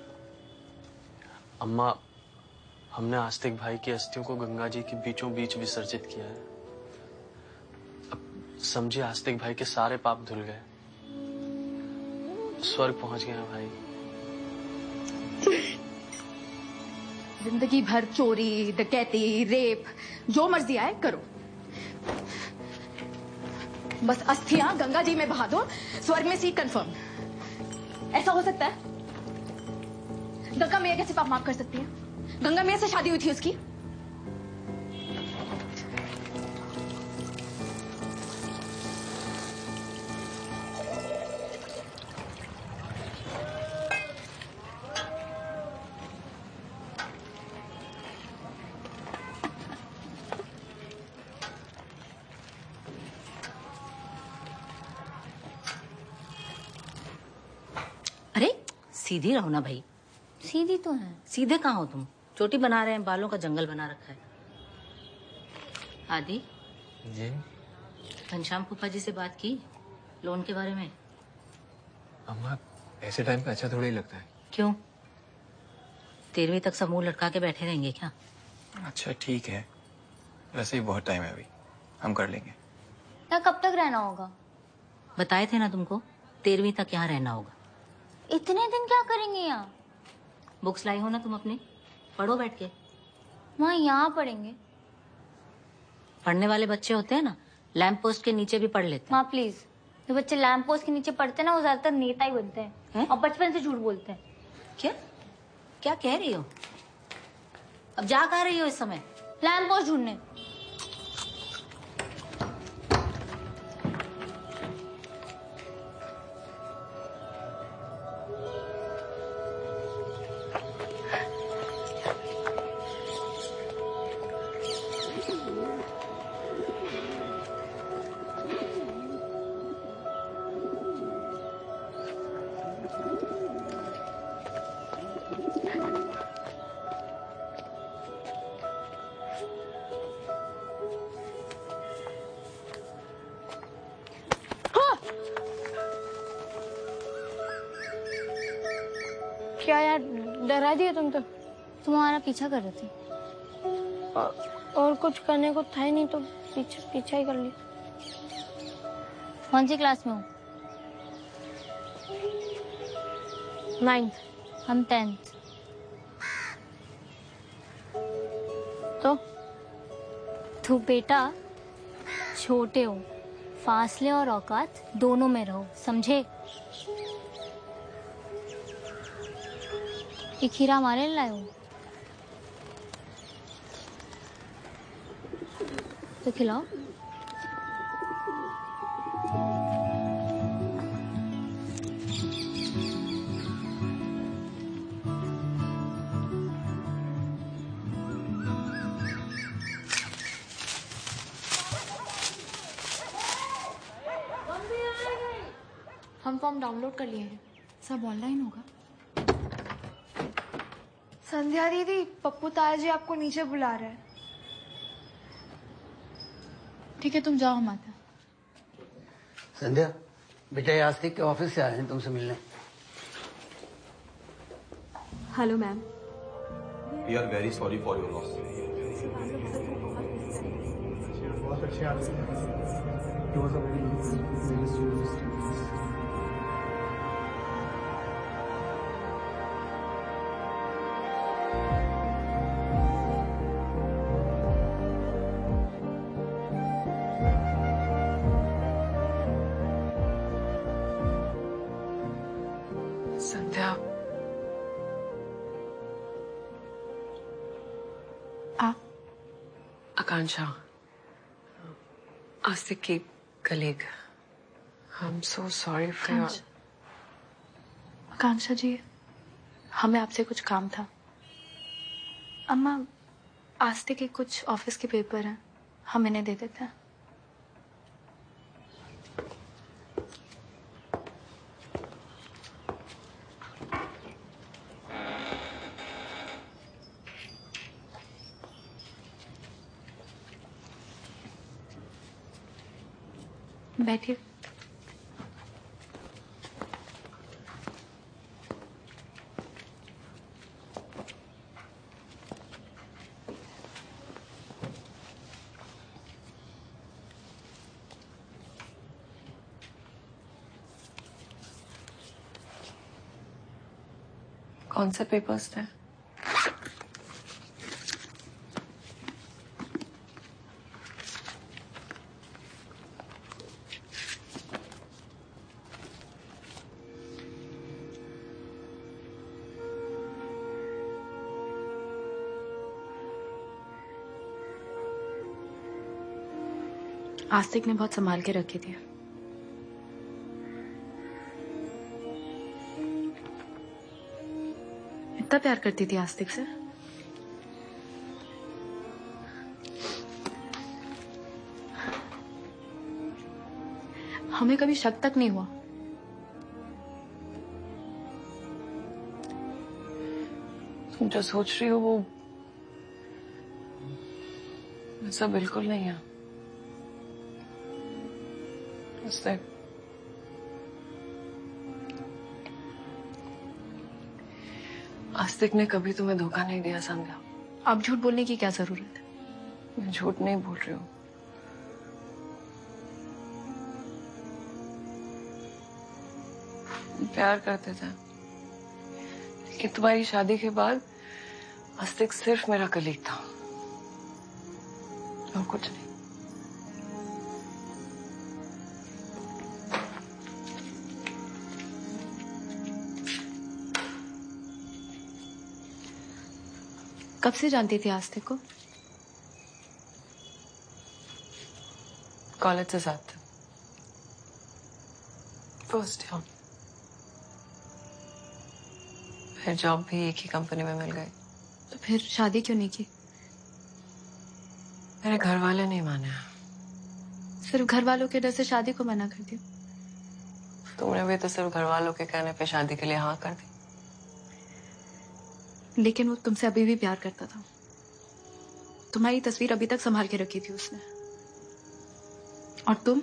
अम्मा, हमने आस्तिक भाई की अस्थियों को गंगा जी के बीचों बीच विसर्जित किया है। अब समझिए आस्तिक भाई के सारे पाप धुल गए, स्वर्ग पहुंच गए हैं भाई। जिंदगी भर चोरी, डकैती, रेप, जो मर्जी आए करो, बस अस्थियां गंगा जी में बहा दो, स्वर्ग में सीट कंफर्म। ऐसा हो सकता है? गंगा मैया कैसे पाप माफ कर सकती है? गंगा मैया से शादी हुई थी उसकी। सीधी रहो ना भाई। सीधी तो है। सीधे कहाँ हो तुम? चोटी बना रहे हैं, बालों का जंगल बना रखा है। आदि जी, घनश्याम फूफा जी से बात की लोन के बारे में? अम्मा ऐसे टाइम पे अच्छा थोड़ा ही लगता है। क्यों? तेरहवीं तक सब मुंह लटका के बैठे रहेंगे क्या? अच्छा ठीक है, वैसे ही बहुत टाइम है अभी, हम कर लेंगे। यहाँ कब तक रहना होगा? बताए थे ना तुमको, तेरहवीं तक यहाँ रहना होगा। इतने दिन क्या करेंगे यहाँ? बुक्स लाई हो ना तुम अपनी, पढ़ो बैठ के। वहाँ यहाँ पढ़ेंगे। पढ़ने वाले बच्चे होते हैं ना, लैंप पोस्ट के नीचे भी पढ़ लेते हैं। माँ प्लीज, जो बच्चे लैंप पोस्ट के नीचे पढ़ते हैं ना, वो ज्यादातर नेता ही बनते हैं, है? और बचपन से झूठ बोलते हैं। क्या क्या कह रही हो? अब जा कहाँ रही हो इस समय? लैंप पोस्ट ढूंढने। क्या यार, डरा दिया तुम तो। तुम्हारा पीछा कर रही थी। और, और कुछ करने को था ही नहीं तो पीछे पीछा ही कर लिया। कौन सी क्लास में हो? नाइन्थ। हम टेंथ। तो तू बेटा छोटे हो, फासले और औकात दोनों में रहो, समझे? ये खीरा हमारे लिए लाए हो? तो खिलाओ। हम फॉर्म डाउनलोड कर लिए हैं। सब ऑनलाइन होगा। संध्या दीदी, पप्पू ताया जी आपको नीचे बुला रहे हैं। ठीक है, तुम जाओ माता। संध्या, बेटा ये आस्तिक के ऑफिस से आए हैं तुमसे मिलने। Hello ma'am. We are very sorry for your loss. बहुत अच्छे आदमी हैं। He was a very very serious student. संध्या, आ आकांक्षा, आस्तिक की colleague. I am so sorry for your. Akanksha ji, हमें आपसे कुछ काम था। अम्मा, आस्तिक के कुछ ऑफिस के पेपर हैं, हम इन्हें दे देते हैं। बैठिए। कौन से पेपर्स थे? आस्तिक ने बहुत संभाल के रखे थे। इतना प्यार करती थी आस्तिक से। हमें कभी शक तक नहीं हुआ। तुम जो सोच रही हो वो ऐसा बिल्कुल नहीं है। आस्तिक, आस्तिक ने कभी तुम्हें धोखा नहीं दिया संध्या। अब झूठ बोलने की क्या जरूरत है? मैं झूठ नहीं बोल रही हूँ। प्यार करते थे, लेकिन तुम्हारी शादी के बाद आस्तिक सिर्फ मेरा कलीग था और कुछ नहीं। कब से जानती थी आस्तिक को? कॉलेज से साथ थे, फर्स्ट ईयर। फिर जॉब भी एक ही कंपनी में मिल गई। तो फिर शादी क्यों नहीं की? मेरे घर वाले नहीं माने। सिर्फ घर वालों के डर से शादी को मना कर दिया? तुमने भी तो सिर्फ घर वालों के कहने पे शादी के लिए हाँ कर दी। लेकिन वो तुमसे अभी भी प्यार करता था। तुम्हारी तस्वीर अभी तक संभाल के रखी थी उसने। और तुम?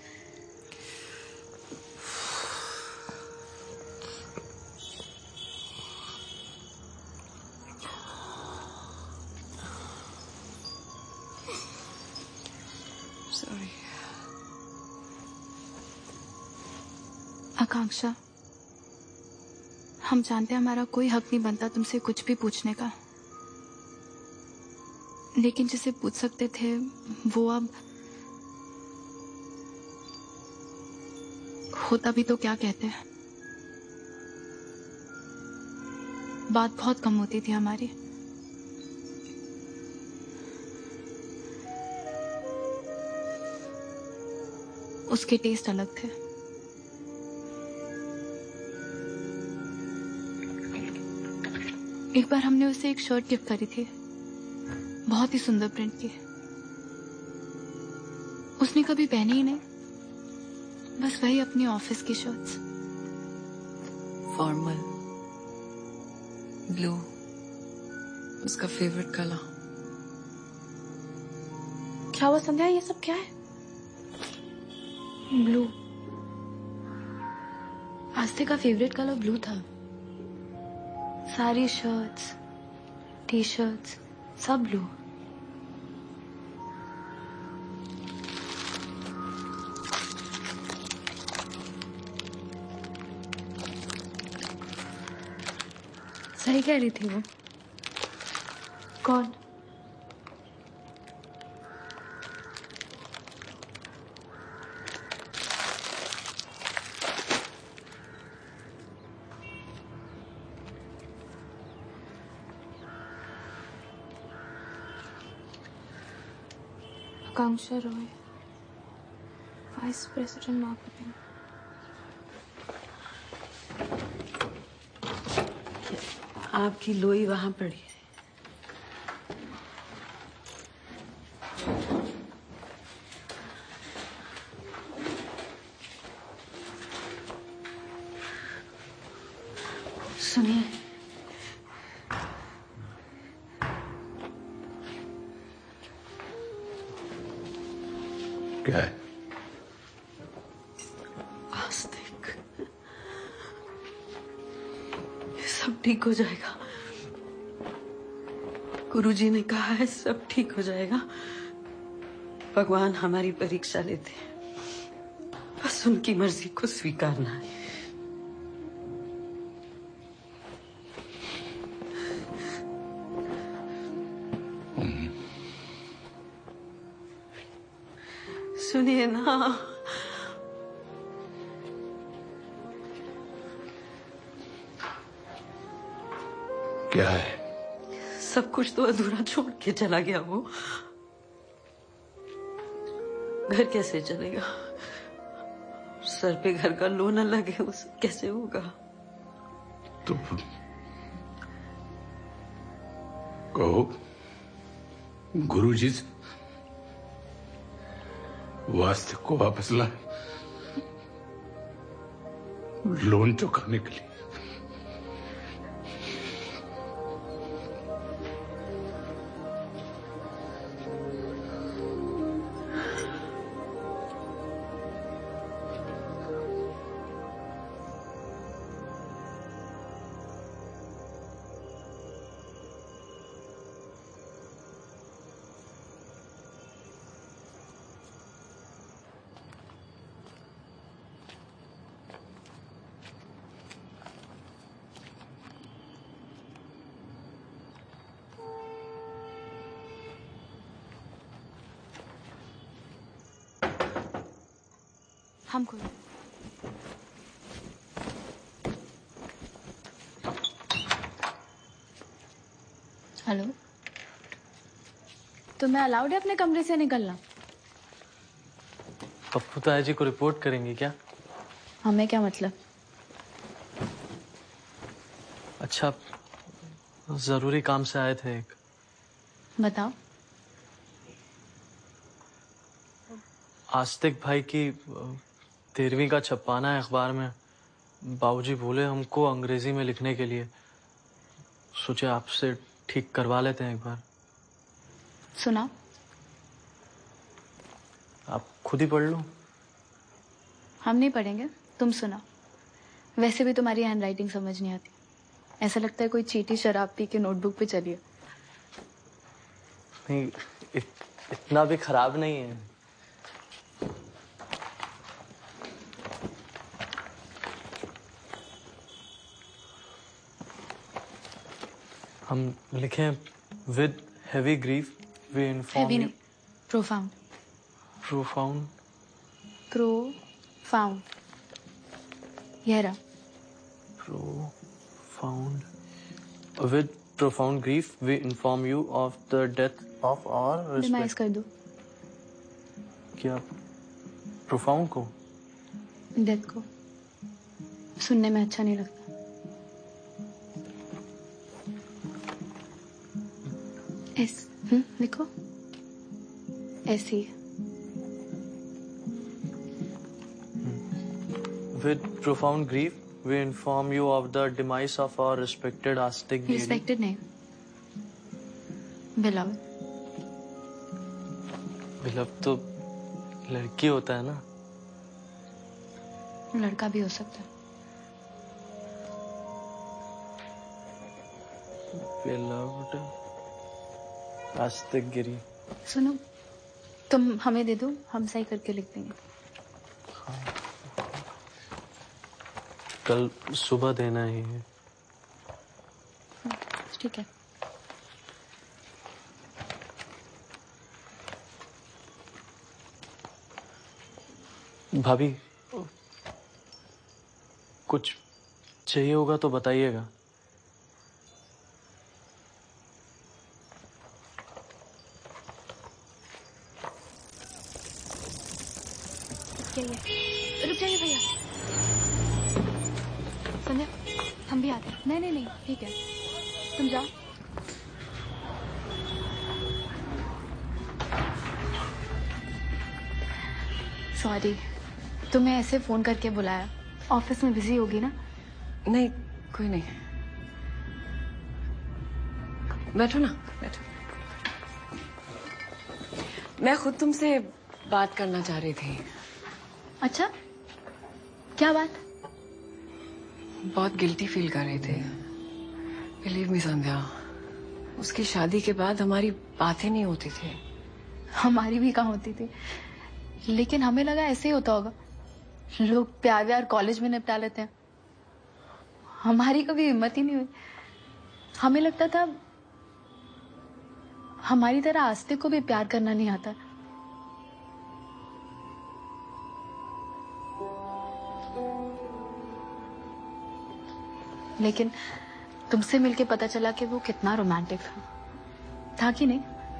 सॉरी आकांक्षा, हम जानते हैं हमारा कोई हक नहीं बनता तुमसे कुछ भी पूछने का, लेकिन जिसे पूछ सकते थे वो अब होता भी तो क्या कहते हैं। बात बहुत कम होती थी हमारी। उसके टेस्ट अलग थे। एक बार हमने उसे एक शर्ट गिफ्ट करी थी, बहुत ही सुंदर प्रिंट की। उसने कभी पहनी ही नहीं, बस वही अपनी ऑफिस की शर्ट्स। फॉर्मल ब्लू, उसका फेवरेट कलर। क्या हुआ संध्या, ये सब क्या है? ब्लू। आस्थे का फेवरेट कलर ब्लू था। सारी शर्ट्स, टी शर्ट्स सब ब्लू। सही कह रही थी वो। कौन? Akanksha Roy, vice president marketing. आपकी लोई वहां पड़ी है। सुनिए, क्या है? आस्तिक, ये सब ठीक हो जाएगा। गुरुजी ने कहा है सब ठीक हो जाएगा। भगवान हमारी परीक्षा लेते हैं, बस उनकी मर्जी को स्वीकारना है। सुनिए ना, क्या है? सब कुछ तो अधूरा छोड़ के चला गया वो। घर कैसे चलेगा? सर पे घर का लोन अलग है, उस कैसे होगा? तो कहो गुरुजी से वास्ते को वापस लाए लोन चुकाने के लिए। हमको हेलो, तुम्हें अलाउड है अपने कमरे से निकलना? पप्पू ताया जी को रिपोर्ट करेंगी क्या? हमें क्या मतलब? अच्छा, जरूरी काम से आए थे एक। बताओ। आस्तिक भाई की तेरहवीं का छपवाना है अखबार में। बाबूजी बोले हमको अंग्रेजी में लिखने के लिए। सोचे आपसे ठीक करवा लेते हैं एक बार। सुना? आप खुद ही पढ़ लो। हम नहीं पढ़ेंगे, तुम सुना। वैसे भी तुम्हारी हैंड राइटिंग समझ नहीं आती। ऐसा लगता है कोई चीटी शराब पी के नोटबुक पे चली है। नहीं, इत, इतना भी खराब नहीं है। हम लिखें with heavy grief we inform heavy you. नहीं, प्रोफाउंड। प्रोफाउंड। प्रोफाउंड। यह रहा। Profound With profound grief, we inform you of the death of our demise कर दो क्या profound को डेथ को सुनने में अच्छा नहीं लगता। एस हम्म लिखो ऐसी। With profound grief, we inform you of the demise of our respected Astic Giri. Respected नहीं, beloved. Beloved तो लड़की होता है ना? लड़का भी हो सकता है। Beloved Astic Giri. सुनो, तुम हमें दे दो, हम सही करके लिख देंगे। कल सुबह देना ही है। ठीक है। भाभी कुछ चाहिए होगा तो बताइएगा। रुक जाइए भैया। संध्या हम भी आते हैं। नहीं नहीं नहीं ठीक है तुम जाओ। सॉरी तुम्हें ऐसे फोन करके बुलाया, ऑफिस में बिजी होगी ना? नहीं कोई नहीं, बैठो ना बैठो। मैं खुद तुमसे बात करना चाह रही थी। अच्छा क्या बात? बहुत गिल्टी फील कर रहे थे। बिलीव मी संध्या, उसकी शादी के बाद हमारी बातें नहीं होती थी। हमारी भी कहाँ होती थी, लेकिन हमें लगा ऐसे ही होता होगा। लोग प्यार व्यार कॉलेज में निपटा लेते हैं, हमारी कभी हिम्मत ही नहीं हुई। हमें लगता था हमारी तरह आस्तिक को भी प्यार करना नहीं आता। लेकिन तुमसे मिलके पता चला कि वो कितना रोमांटिक था, था कि नहीं?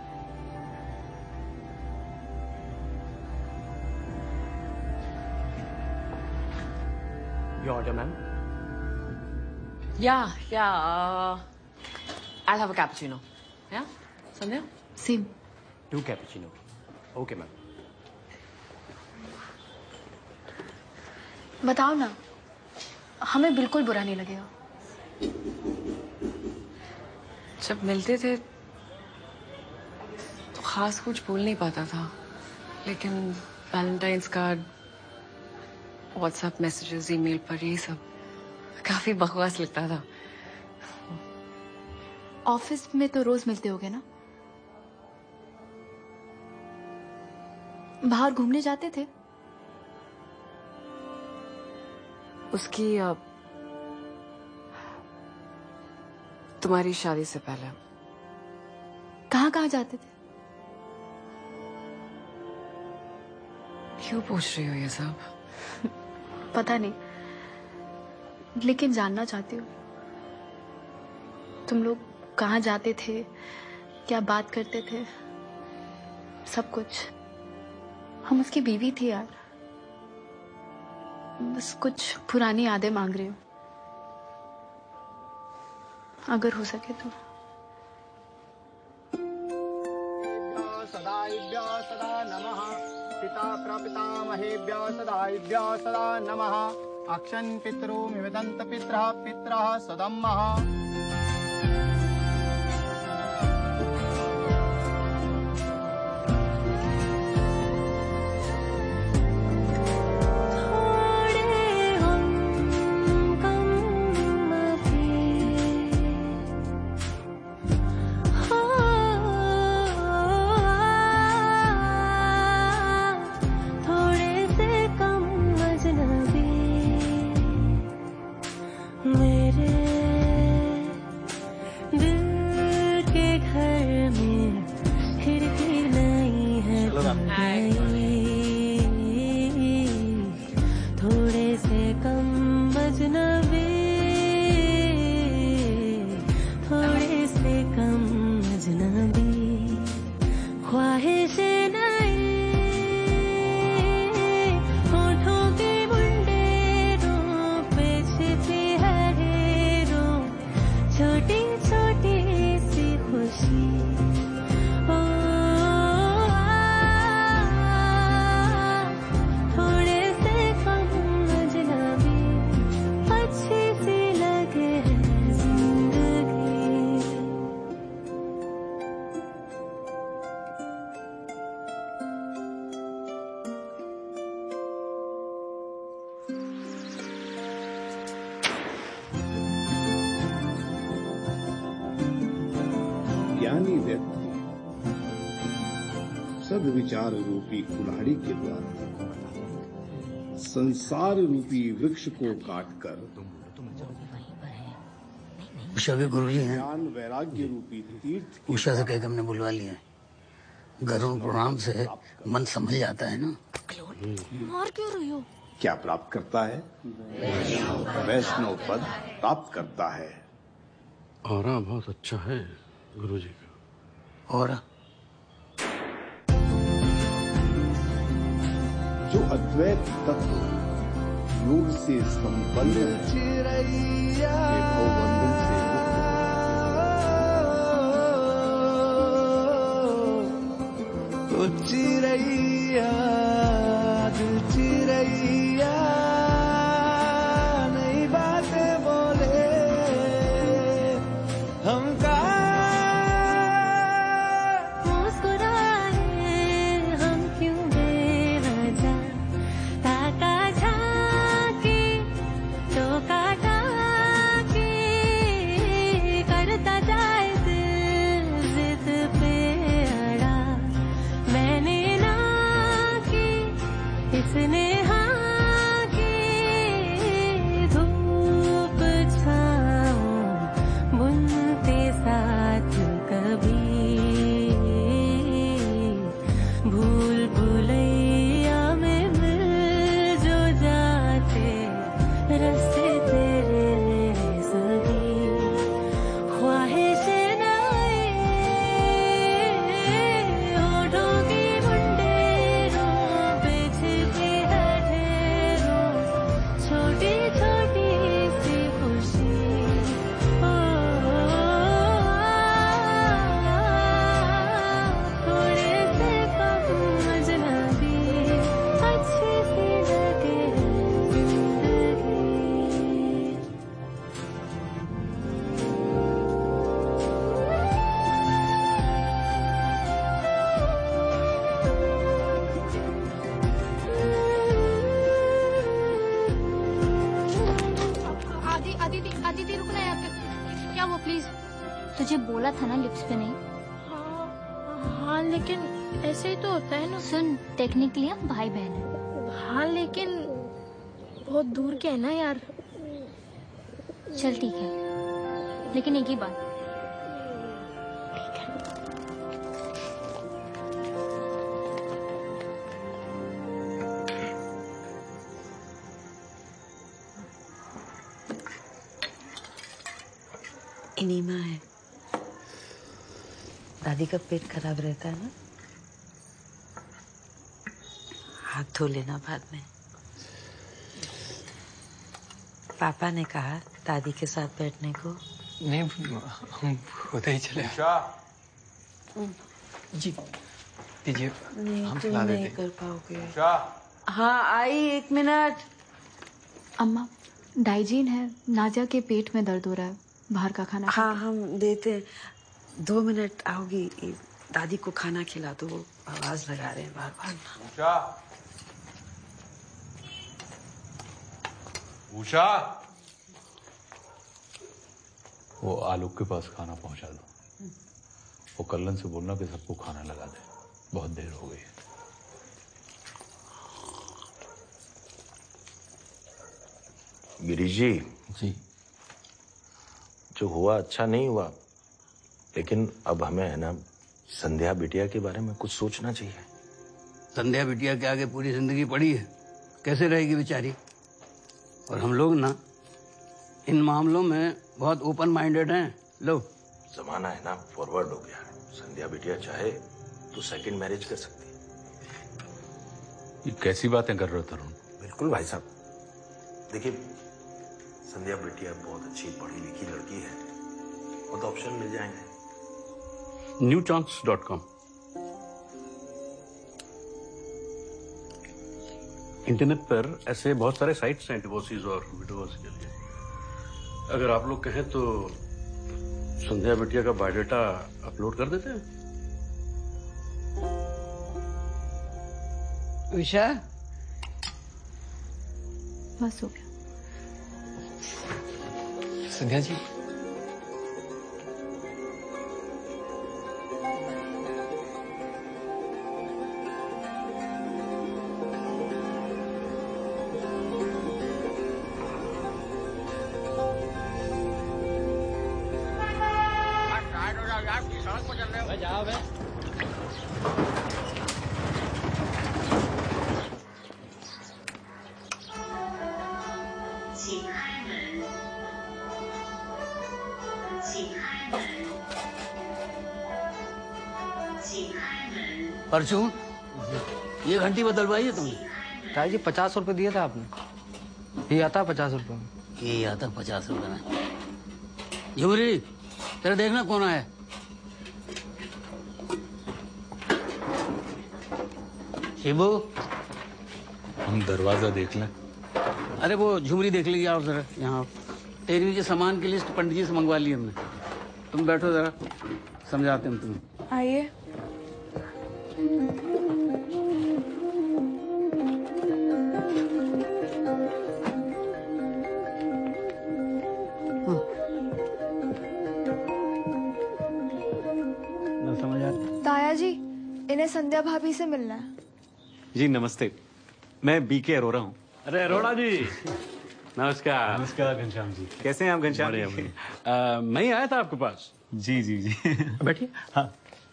Your order, ma'am. Yeah, yeah. Uh, I'll have a cappuccino. Yeah, Sandhya? Same. Two cappuccino. Okay, ma'am. बताओ ना, हमें बिल्कुल बुरा नहीं लगेगा। जब मिलते थे तो खास कुछ बोल नहीं पाता था, लेकिन Valentine's card, WhatsApp messages, email पर ये सब काफी बकवास लगता था। ऑफिस में तो रोज मिलते होगे ना? बाहर घूमने जाते थे? उसकी uh, तुम्हारी शादी से पहले कहाँ कहाँ जाते थे? क्यों पूछ रही हो ये सब? पता नहीं, लेकिन जानना चाहती हूँ। तुम लोग कहाँ जाते थे, क्या बात करते थे, सब कुछ। हम उसकी बीवी थी यार, बस कुछ पुरानी यादें मांग रही हूँ, अगर हो सके तो। सदाइभ्यः सदा नमः। पिता प्रपितामहेभ्यः सदाइभ्यः सदा नमः। अक्षन् पितॄमिवदन्त पितरः पितरः सदम्मः। मेरे ज्ञानी व्यक्ति सद्विचार रूपी कुल्हाड़ी के द्वारा संसार रूपी वृक्ष को काटकर उषा के गुरु जी हैं। ज्ञान वैराग्य रूपी तीर्थ उषा से कहकर हमने बुलवा लिया है। गरुड़ प्रणाम से मन संभल जाता है ना। मार क्यों रही हो? क्या प्राप्त करता है? वैष्णव पद प्राप्त करता है। ऑरा बहुत अच्छा है गुरुजी का। ऑरा जो अद्वैत तत्व योग से संपन्न है, भवबंधन से मुक्त चिरैया दिल चिरैया नई बातें बोले हम का मुस्कुराए हम क्यों बेवजह ताका झाके टोका टाके करता जाए दिल जिद पे अड़ा मैंने ना की इसने हाँ की धूप छाँव बुनते साथ कभी भूल भुलैया में मिल जो जाते रास्ते तेरे मेरे सभी ख्वाहिशें नए होठों की मुंडेरों पे छिपी है ढेरों छोटी छोटी सी खुशी ओ थोड़े से कम अजनबी अच्छी सी लगे जिंदगी। आदि आदिति आदिति रुकना यार। क्या वो प्लीज? तुझे बोला था ना लिप्स पे नहीं। हाँ लेकिन ऐसे ही तो होता है ना। सुन, टेक्निकली हम भाई बहन हैं। हाँ लेकिन बहुत दूर के है ना यार। चल ठीक है, लेकिन एक ही बात, इनीमा है। दादी का पेट खराब रहता है ना, हाथ धो लेना बाद में। पापा ने कहा दादी के साथ बैठने को। नहीं, हम होते ही चले आए। जी दीजिए, नहीं हम तुम खिला नहीं देते। कर पाओगे। हाँ आई, एक मिनट। अम्मा डाइजीन है, नाजिया के पेट में दर्द हो रहा है, बाहर का खाना। हाँ हम देते हैं। दो मिनट आओगी, दादी को खाना खिला दो, वो आवाज लगा रहे हैं बार बार। उषा, उषा, वो आलोक के पास खाना पहुंचा दो। वो कल्लन से बोलना कि सबको खाना लगा दे, बहुत देर हो गई है। गिरीश जी। जी। जो हुआ अच्छा नहीं हुआ, लेकिन अब हमें है ना संध्या बिटिया के बारे में कुछ सोचना चाहिए। संध्या बिटिया के आगे पूरी जिंदगी पड़ी है, कैसे रहेगी बेचारी। और हम लोग ना इन मामलों में बहुत ओपन माइंडेड हैं। लो, जमाना है ना फॉरवर्ड हो गया है। संध्या बिटिया चाहे तो सेकंड मैरिज कर सकती है। ये कैसी बातें कर रहे हो तरुण? बिल्कुल भाई साहब, देखिए संध्या बिटिया बहुत अच्छी पढ़ी लिखी लड़की है, बहुत ऑप्शन मिल जाएंगे। New chance dot com internet पर ऐसे बहुत सारे साइट्स हैं डिवोर्सीज और विडोवर्स के लिए। अगर आप लोग कहें तो संध्या बिटिया का बायोडाटा अपलोड कर देते हैं। उषा, बस हो गया। संध्या जी, जाओ बे। परचून, ये घंटी बदलवाई है तुमने? ताई जी पचास रुपए दिए थे आपने। ये आता पचास रुपए में। ये आता पचास रुपए में। झुमरी, तेरा देखना कौन आया। शिबू, हम दरवाजा देख लें। अरे वो झुमरी देख लीजिए और जरा यहाँ। तेरहवीं के सामान की लिस्ट पंडित जी से मंगवा ली हमने। तुम बैठो जरा, समझाते हम तुम्हें। आइए। ताया जी, इन्हें संध्या भाभी से मिलना है। जी नमस्ते, मैं बीके अरोड़ा हूँ। अरे अरोड़ा जी, नमस्कार। नमस्कार घनश्याम जी। कैसे हैं आप घनश्याम जी? आ, मैं ही आया था आपके पास। जी जी जी। बैठिए। हाँ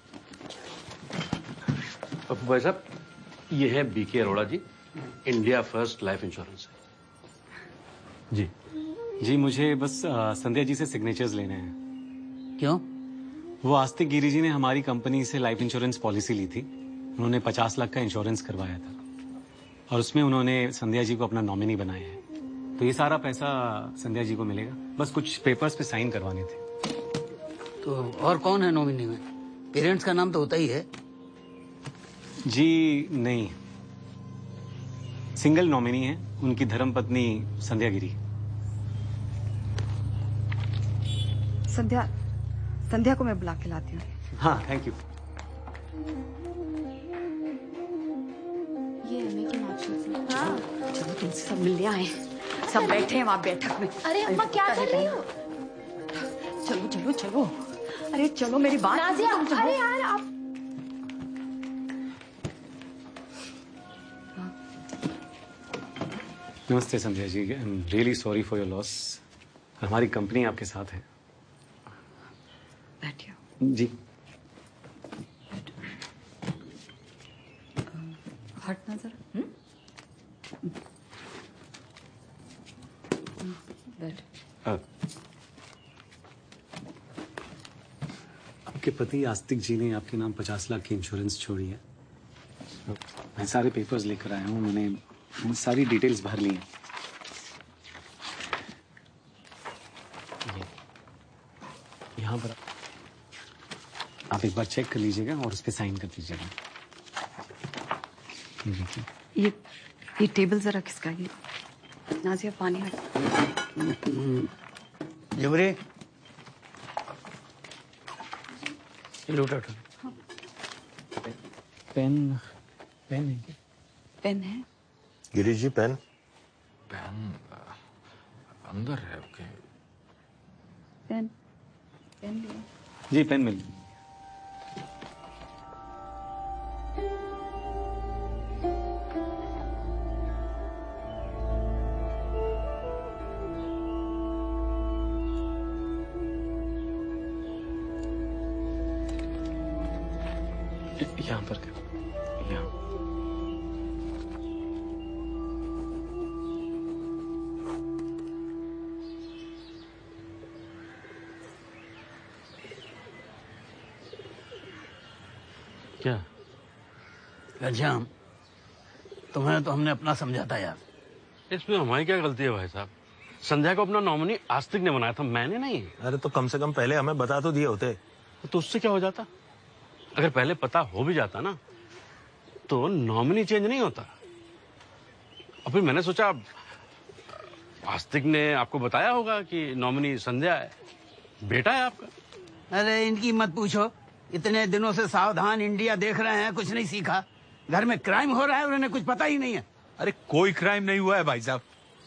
भाई साहब, ये है BK Arora ji, India First Life Insurance है। जी जी, मुझे बस आ, संध्या जी से सिग्नेचर्स लेने हैं। क्यों? वो आस्तिक गिरी जी ने हमारी कंपनी से लाइफ इंश्योरेंस पॉलिसी ली थी। उन्होंने पचास लाख का इंश्योरेंस करवाया था और उसमें उन्होंने संध्या जी को अपना नॉमिनी बनाया है। तो ये सारा पैसा संध्या जी को मिलेगा। बस कुछ पेपर्स पे साइन करवाने थे। तो और कौन है नॉमिनी में? पेरेंट्स का नाम तो होता ही है। जी नहीं, सिंगल नॉमिनी है, उनकी धर्मपत्नी संध्या गिरी। संध्या संध्या को मैं बुला के लाती हूँ। हाँ थैंक यू। ये एमए की मार्कशीट। हाँ। चलो तुम सब मिलने आए, सब बैठे हैं वहाँ बैठक में। अरे अम्मा क्या कर रही हो? चलो चलो चलो, अरे चलो मेरी बात। नाजिया, अरे यार आप। नमस्ते Sandhya ji, I am really sorry for your loss. हमारी कंपनी आपके साथ है। बैठिए। जी। हट नजर। बैठ। आपके पति आस्तिक जी ने आपके नाम पचास लाख की इंश्योरेंस छोड़ी है। मैं सारे पेपर्स लेकर आया हूँ, उन्होंने सारी डिटेल्स भर ली हैं। यहाँ पर आप एक बार चेक कर लीजिएगा और उस पर साइन कर दीजिएगा। ये ये टेबल जरा किसका? ये नाजिया पानी हट। जुमरी, लूट उठ। पेन पेन है क्या? पेन है? गिरीश जी पेन? पेन अंदर है आपके। पेन पेन लिया। जी पेन मिल। यहाँ पर कर, यहाँ। क्या? घनश्याम, तुम्हें तो हमने अपना समझा था यार। इसमें हमारी क्या गलती है भाई साहब? संध्या को अपना नॉमिनी आस्तिक ने बनाया था, मैंने नहीं। अरे तो कम से कम पहले हमें बता तो दिए होते। तो उससे क्या हो जाता? अगर पहले पता हो भी जाता ना तो नॉमिनी चेंज नहीं होता। और फिर मैंने सोचा आस्तिक ने आपको बताया होगा कि नॉमिनी संध्या है, बेटा है आपका। अरे इनकी मत पूछो, इतने दिनों से सावधान इंडिया देख रहे हैं, कुछ नहीं सीखा। घर में क्राइम हो रहा है और उन्हें कुछ पता ही नहीं है। अरे कोई क्राइम नहीं हुआ है भाई साहब।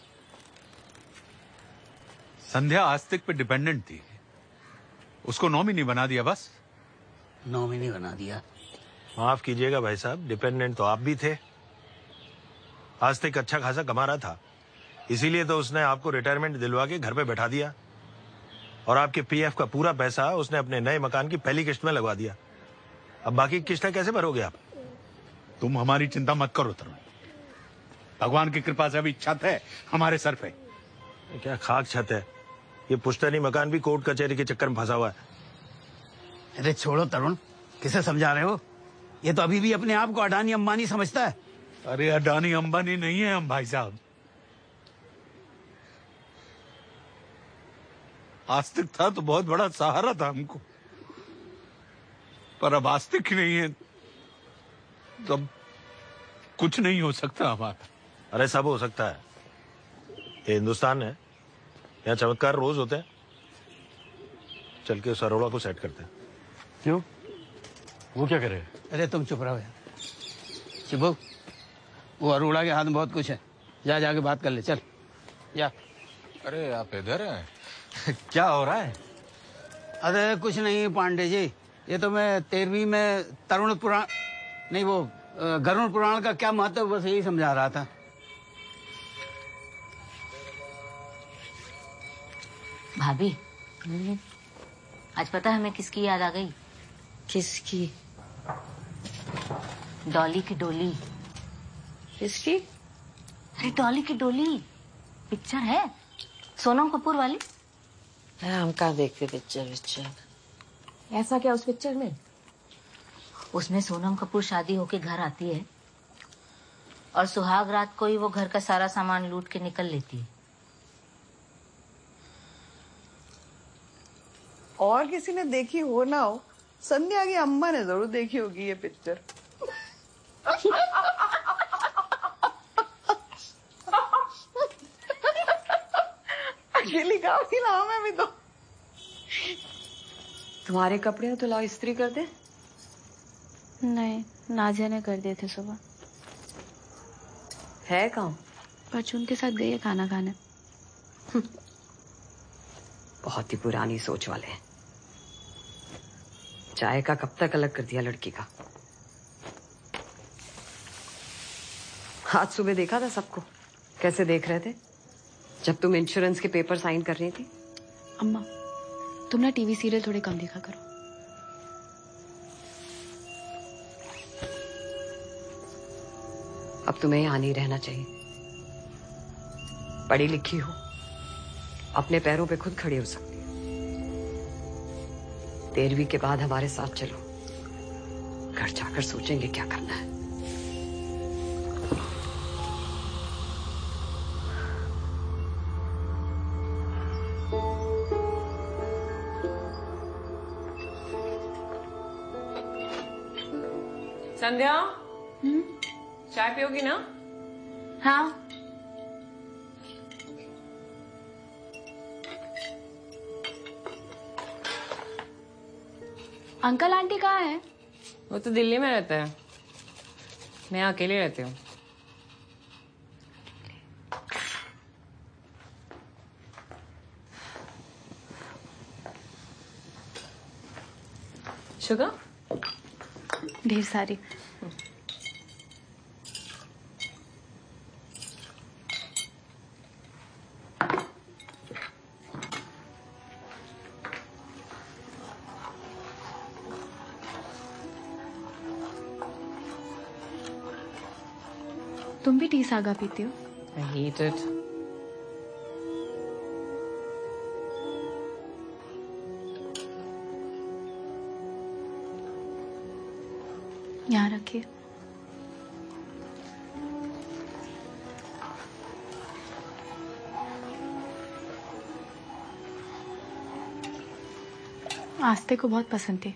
संध्या आस्तिक पे डिपेंडेंट थी, उसको नॉमिनी बना दिया बस। नॉमिनी बना दिया? माफ कीजिएगा भाई साहब, डिपेंडेंट तो आप भी थे। आस्तिक अच्छा खासा कमा रहा था, इसीलिए तो उसने आपको रिटायरमेंट दिलवा के घर पे बैठा दिया और आपके पीएफ का पूरा पैसा उसने अपने नए मकान की पहली किस्त में लगवा दिया। अब बाकी की किस्तें कैसे भरोगे आप? तुम हमारी चिंता मत करो तरुण, भगवान की कृपा से अभी छत है हमारे सर पे। क्या खाक छत है, ये पुश्तैनी मकान भी कोर्ट कचहरी के चक्कर में फंसा हुआ है। अरे छोड़ो तरुण, किसे समझा रहे हो? ये तो अभी भी अपने आप को अडानी अंबानी समझता है। अरे अडानी अंबानी नहीं है हम भाई साहब, आस्तिक था तो बहुत बड़ा सहारा था हमको, पर अब आस्तिक नहीं है तो अब कुछ नहीं हो सकता हमारा। अरे सब हो सकता है, ये हिंदुस्तान है, यहाँ चमत्कार रोज होते हैं। चल के उस अरोड़ा को सेट करते हैं। क्यों, वो क्या करे? अरे तुम चुप रहो यार। शिबू, वो अरोड़ा के हाथ में बहुत कुछ है, जा जाके बात कर ले, चल जा। अरे आप इधर हैं? क्या हो रहा है? अरे कुछ नहीं पांडे जी, ये तो मैं तेरहवीं में तरुण पुराण नहीं वो गरुड़ पुराण का क्या महत्व बस यही समझा रहा था। भाभी, आज पता है हमें किसकी याद आ गई? किसकी? डॉली की डोली। किसकी? अरे डॉली की डोली पिक्चर है, सोनम कपूर वाली। हम कहाँ देखते पिक्चर पिक्चर। ऐसा क्या उस पिक्चर में? उसमें सोनम कपूर शादी होके घर आती है और सुहाग रात को ही वो घर का सारा सामान लूट के निकल लेती है। और किसी ने देखी हो ना हो, संध्या की अम्मा ने जरूर देखी होगी ये पिक्चर। अकेली काफी नाम है भी तो। तुम्हारे कपड़े हो तो लाओ इस्त्री कर दे। नहीं, नाजिया ने कर दिए थे सुबह। है कहाँ? परचून के साथ गई है खाना खाने। बहुत ही पुरानी सोच वाले हैं। चाय का कब तक अलग कर दिया लड़की का। आज सुबह देखा था सबको कैसे देख रहे थे जब तुम इंश्योरेंस के पेपर साइन कर रही थी। अम्मा, तुम ना टीवी सीरियल थोड़े कम देखा करो। अब तुम्हें यहाँ नहीं रहना चाहिए। पढ़ी लिखी हो, अपने पैरों पे खुद खड़ी हो सकती हो। तेरहवीं के बाद हमारे साथ चलो, घर जाकर सोचेंगे क्या करना है। संध्या, चाय पियोगी ना? हाँ। अंकल आंटी कहाँ है? वो तो दिल्ली में रहते हैं, मैं अकेले रहती हूँ। शुगर? ढेर सारी। तुम भी टी सागा पीती हो? I hate it. यहाँ रखिए। आस्ते को बहुत पसंद थी।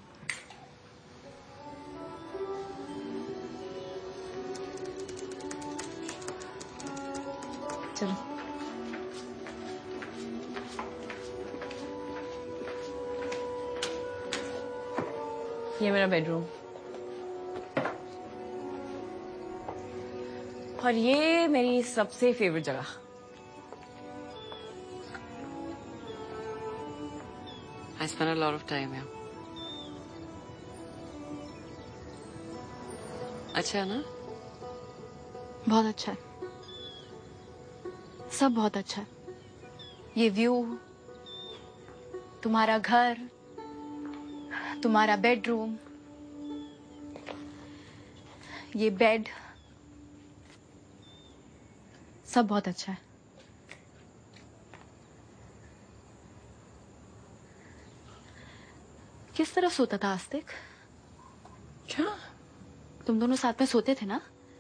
चलो। ये मेरा बेडरूम और ये मेरी सबसे फेवरेट जगह। I spend a lot of time here. अच्छा है ना? बहुत अच्छा है, सब बहुत अच्छा है। ये व्यू, तुम्हारा घर, तुम्हारा बेडरूम, ये बेड सब बहुत अच्छा है। किस तरह सोता था आस्तिक? क्या? तुम दोनों साथ में सोते थे ना?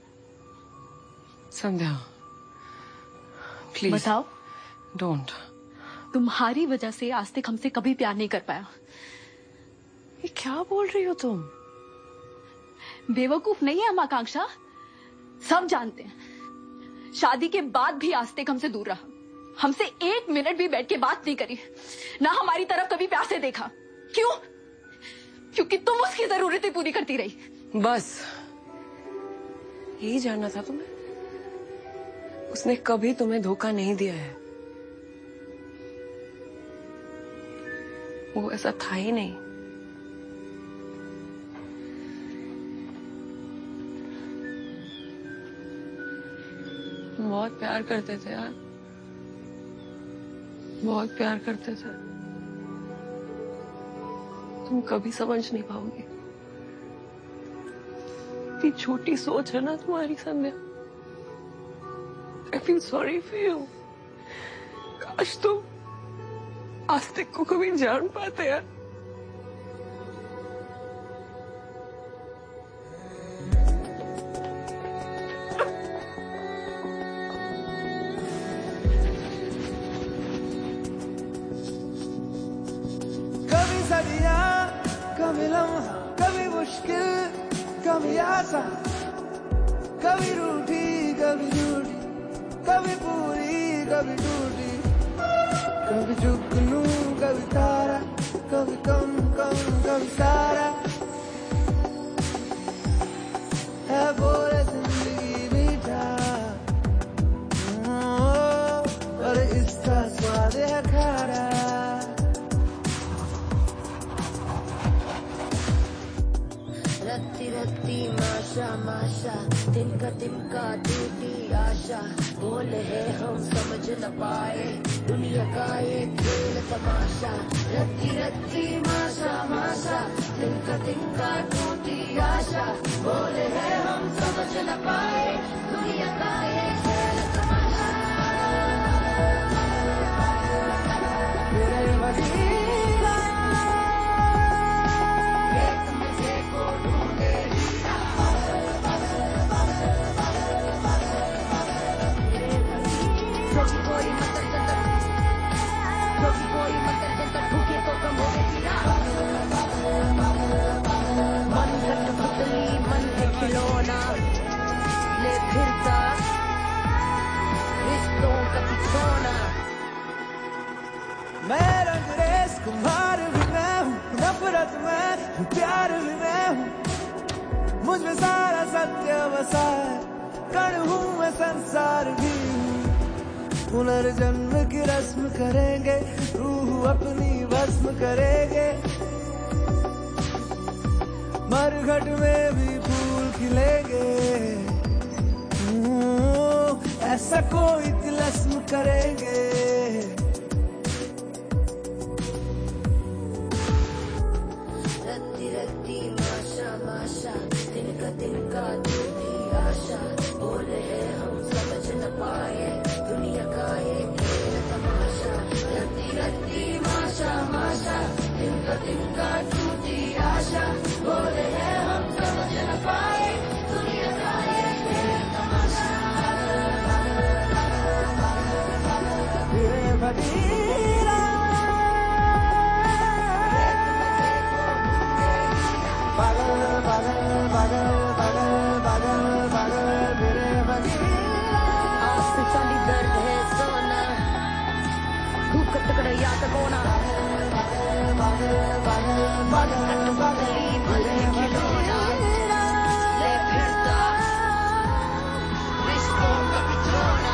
संध्या प्लीज बताओ। डोंट। तुम्हारी वजह से आस्तिक हमसे कभी प्यार नहीं कर पाया। ये क्या बोल रही हो तुम? बेवकूफ नहीं है हम आकांक्षा, सब जानते हैं। शादी के बाद भी आस्तिक हमसे दूर रहा, हमसे एक मिनट भी बैठ के बात नहीं करी, ना हमारी तरफ कभी प्यार से देखा। क्यों? क्योंकि तुम उसकी जरूरतें पूरी करती रही। बस यही जानना था तुम्हें? उसने कभी तुम्हें धोखा नहीं दिया है। वो ऐसा था ही नहीं। तुम बहुत प्यार करते थे यार, बहुत प्यार करते थे। तुम कभी समझ नहीं पाओगे। इतनी छोटी सोच है ना तुम्हारी संध्या। I feel sorry for you. काश तुम आस्तिक को कभी जान पाते यार। कभी सदियां, कभी लम्हा, कभी मुश्किल, कभी आसान, कभी रूठी, कभी झूठी, कभी पूरी, कभी टूटी, कभी जुगनू, कभी तारा, कभी कम कम, कभी सारा है बोले जिंदगी मीठा, और इसका स्वाद है खारा। रत्ती रत्ती माशा माशा, तिनका तिनका टूटी आशा, बोले है हम समझ न पाए दुनिया का ये खेल तमाशा। रत्ती रत्ती माशा माशा, तिनका तिनका टूटी आशा, बोले है हम समझ न पाए दुनिया का ये खेल तमाशा। मेरे वजीरा एक मुझे को ढूंढे हीरा, जोगी कोई मंतर जंतर, जोगी कोई मंतर जंतर फूके तो कम हो गए हीरा। मन घट पुतली मन है खिलौना, ले फिरता रिश्तों का बिछौना। मैं रंगरेज कुम्हार भी मैं हूँ, नफरत मैं हूँ, प्यार भी मैं हूँ, मुझ में सारा सत्य बसा है, कण हूँ मैं संसार भी हूँ। पुनर्जन्म की रस्म करेंगे, रूह अपनी भस्म करेंगे, मरघट में भी फूल खिलेंगे, ऐसा कोई तिलस्म करेंगे। रत्ती रत्ती माशा माशा, तिनका तिनका टूटी आशा, बोले है हम समझ न पाए दुनिया का ये खेल तमाशा। रत्ती रत्ती माशा माशा, तिनका तिनका टूटी आशा, बोले है हम समझ न पाए दुनिया का ये खेल तमाशा। मेरे वजीरा पागल पागल पागल पागल पागल पागल मेरे वजीरा। आस पे चाली दर्द है सोना, धूप का टुकड़ा याद कोना। पागल पागल पागल पागल मन है खिलौना, ले फिरता रिश्तों का बिछौना।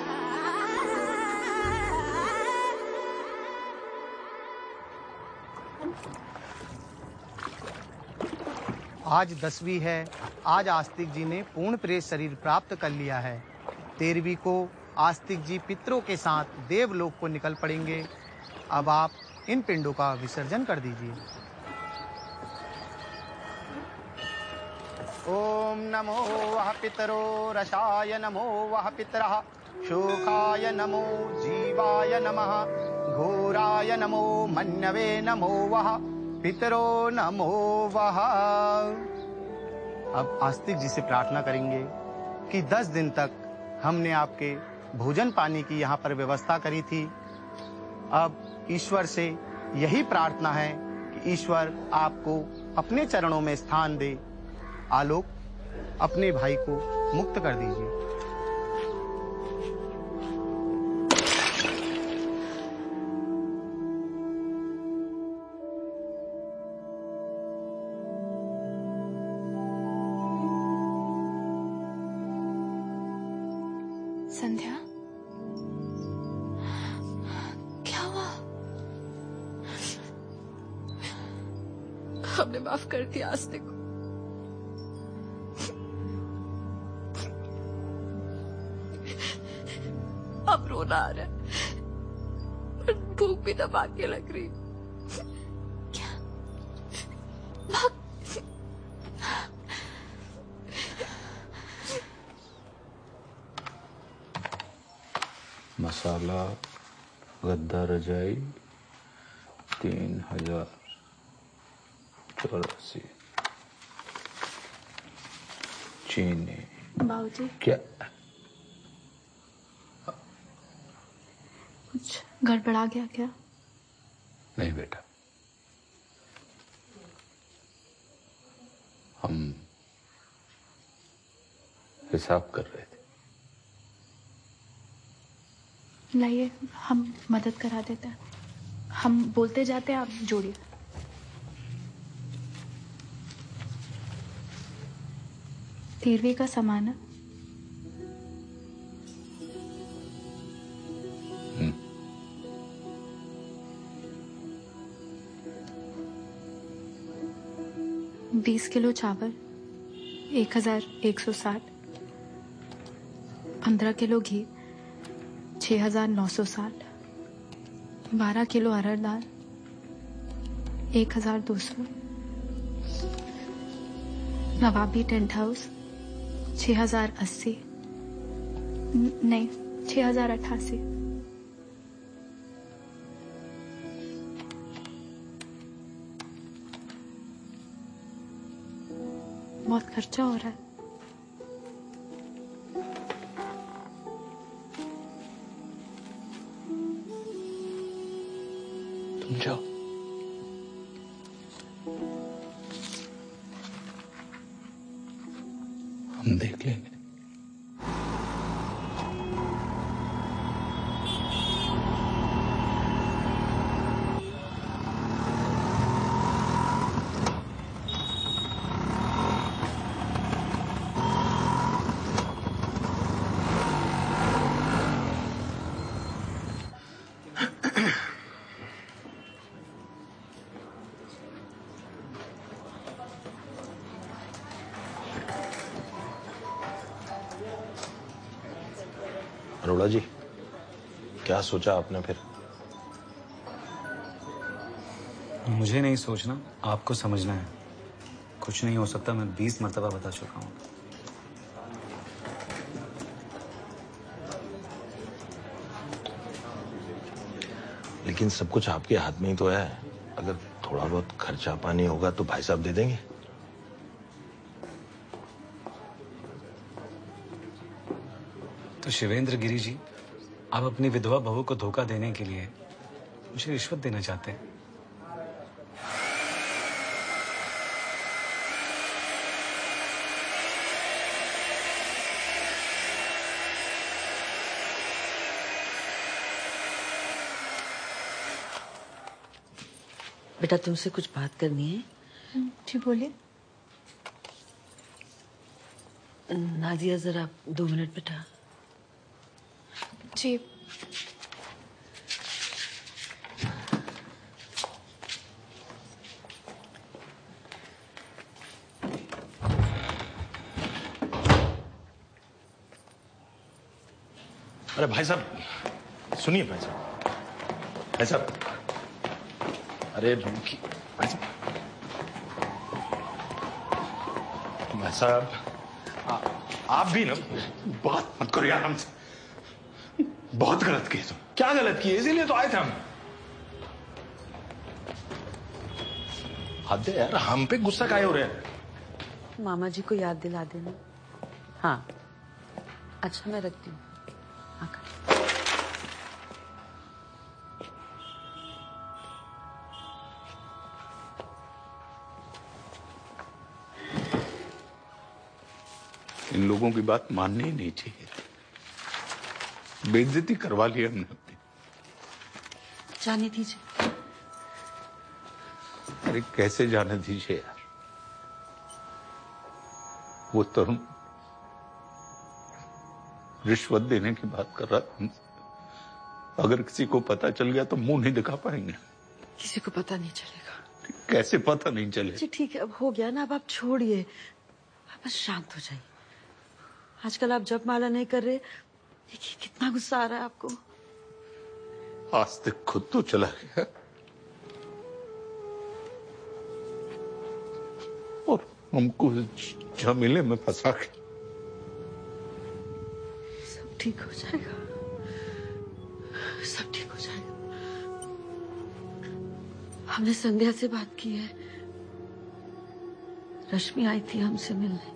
आज दसवीं है। आज आस्तिक जी ने पूर्ण प्रेत शरीर प्राप्त कर लिया है। तेरहवीं को आस्तिक जी पितरों के साथ देवलोक को निकल पड़ेंगे। अब आप इन पिंडों का विसर्जन कर दीजिए। ओम नमो वः पितरो रसाय नमो वः पितरः शोकाय नमो जीवाय नमः घोराय नमो मन्यवे नमो वः पितरो नमो वः। अब आस्तिक जी से प्रार्थना करेंगे कि दस दिन तक हमने आपके भोजन पानी की यहाँ पर व्यवस्था करी थी। अब ईश्वर से यही प्रार्थना है कि ईश्वर आपको अपने चरणों में स्थान दे। आलोक, अपने भाई को मुक्त कर दीजिए। संध्या, क्या हुआ? हमने माफ कर दिया आस्तिक को। अब रोना आ रहा है, पर भूख भी दबा के लग रही। क्या? भाग। मसाला, गद्दा रजाई, तीन हजार चौरासी। चीनी। बाबूजी, क्या? कुछ गड़बड़ा गया क्या? नहीं बेटा, हम हिसाब कर रहे थे। लाइए, हम मदद करा देते हैं। हम बोलते जाते हैं, आप जोड़िए। तेरहवीं का सामान है। बीस किलो चावल, एक हजार एक सौ साठ। पंद्रह किलो घी, छह हजार नौ सौ साठ। बारह किलो अरहर दाल, एक हजार दो सौ। नवाबी टेंट हाउस, छह हजार अस्सी। नहीं, छह हजार अट्ठासी। बहुत खर्चा हो रहा है। तुम जाओ। हम देख लेंगे। अरोड़ा जी, क्या सोचा आपने फिर? मुझे नहीं सोचना, आपको समझना है। कुछ नहीं हो सकता, मैं बीस मर्तबा बता चुका हूँ। लेकिन सब कुछ आपके हाथ में ही तो है। अगर थोड़ा बहुत खर्चा पानी होगा तो भाई साहब दे देंगे। तो शिवेंद्र गिरी जी, आप अपनी विधवा बहू को धोखा देने के लिए मुझे रिश्वत देना चाहते हैं। बेटा, तुमसे कुछ बात करनी है। जी बोलिए। नादिया, जरा दो मिनट बेटा। जी। अरे भाई साहब, सुनिए भाई साहब। भाई साहब, अरे रुकी भाई साहब, भाई साहब, आप भी ना बात मत करो यार हमसे। बहुत गलत किए तुम। क्या गलत किए? इसीलिए तो आए थे हम। हद है यार, हम पे गुस्सा काहे हो रहे हैं? मामा जी को याद दिला देना। हाँ, अच्छा मैं रखती हूँ। इन लोगों की बात माननी ही नहीं चाहिए। बेइज्जती करवा ली हमने अपनी। जाने दीजिए। अरे कैसे जाने दीजिए यार, वो तरुण रिश्वत देने की बात कर रहा था हमसे। अगर किसी को पता चल गया तो मुंह नहीं दिखा पाएंगे। किसी को पता नहीं चलेगा। कैसे पता नहीं चले? जी ठीक है, अब हो गया ना, अब आप छोड़िए, आप बस शांत हो जाइए। आजकल आप जप माला नहीं कर रहे, देखिए कितना गुस्सा आ रहा है आपको। आज तक खुद तो चला गया और हमको झमेले में फंसा के। सब ठीक हो जाएगा, सब ठीक हो जाएगा। हमने संध्या से बात की है, रश्मि आई थी हमसे मिलने।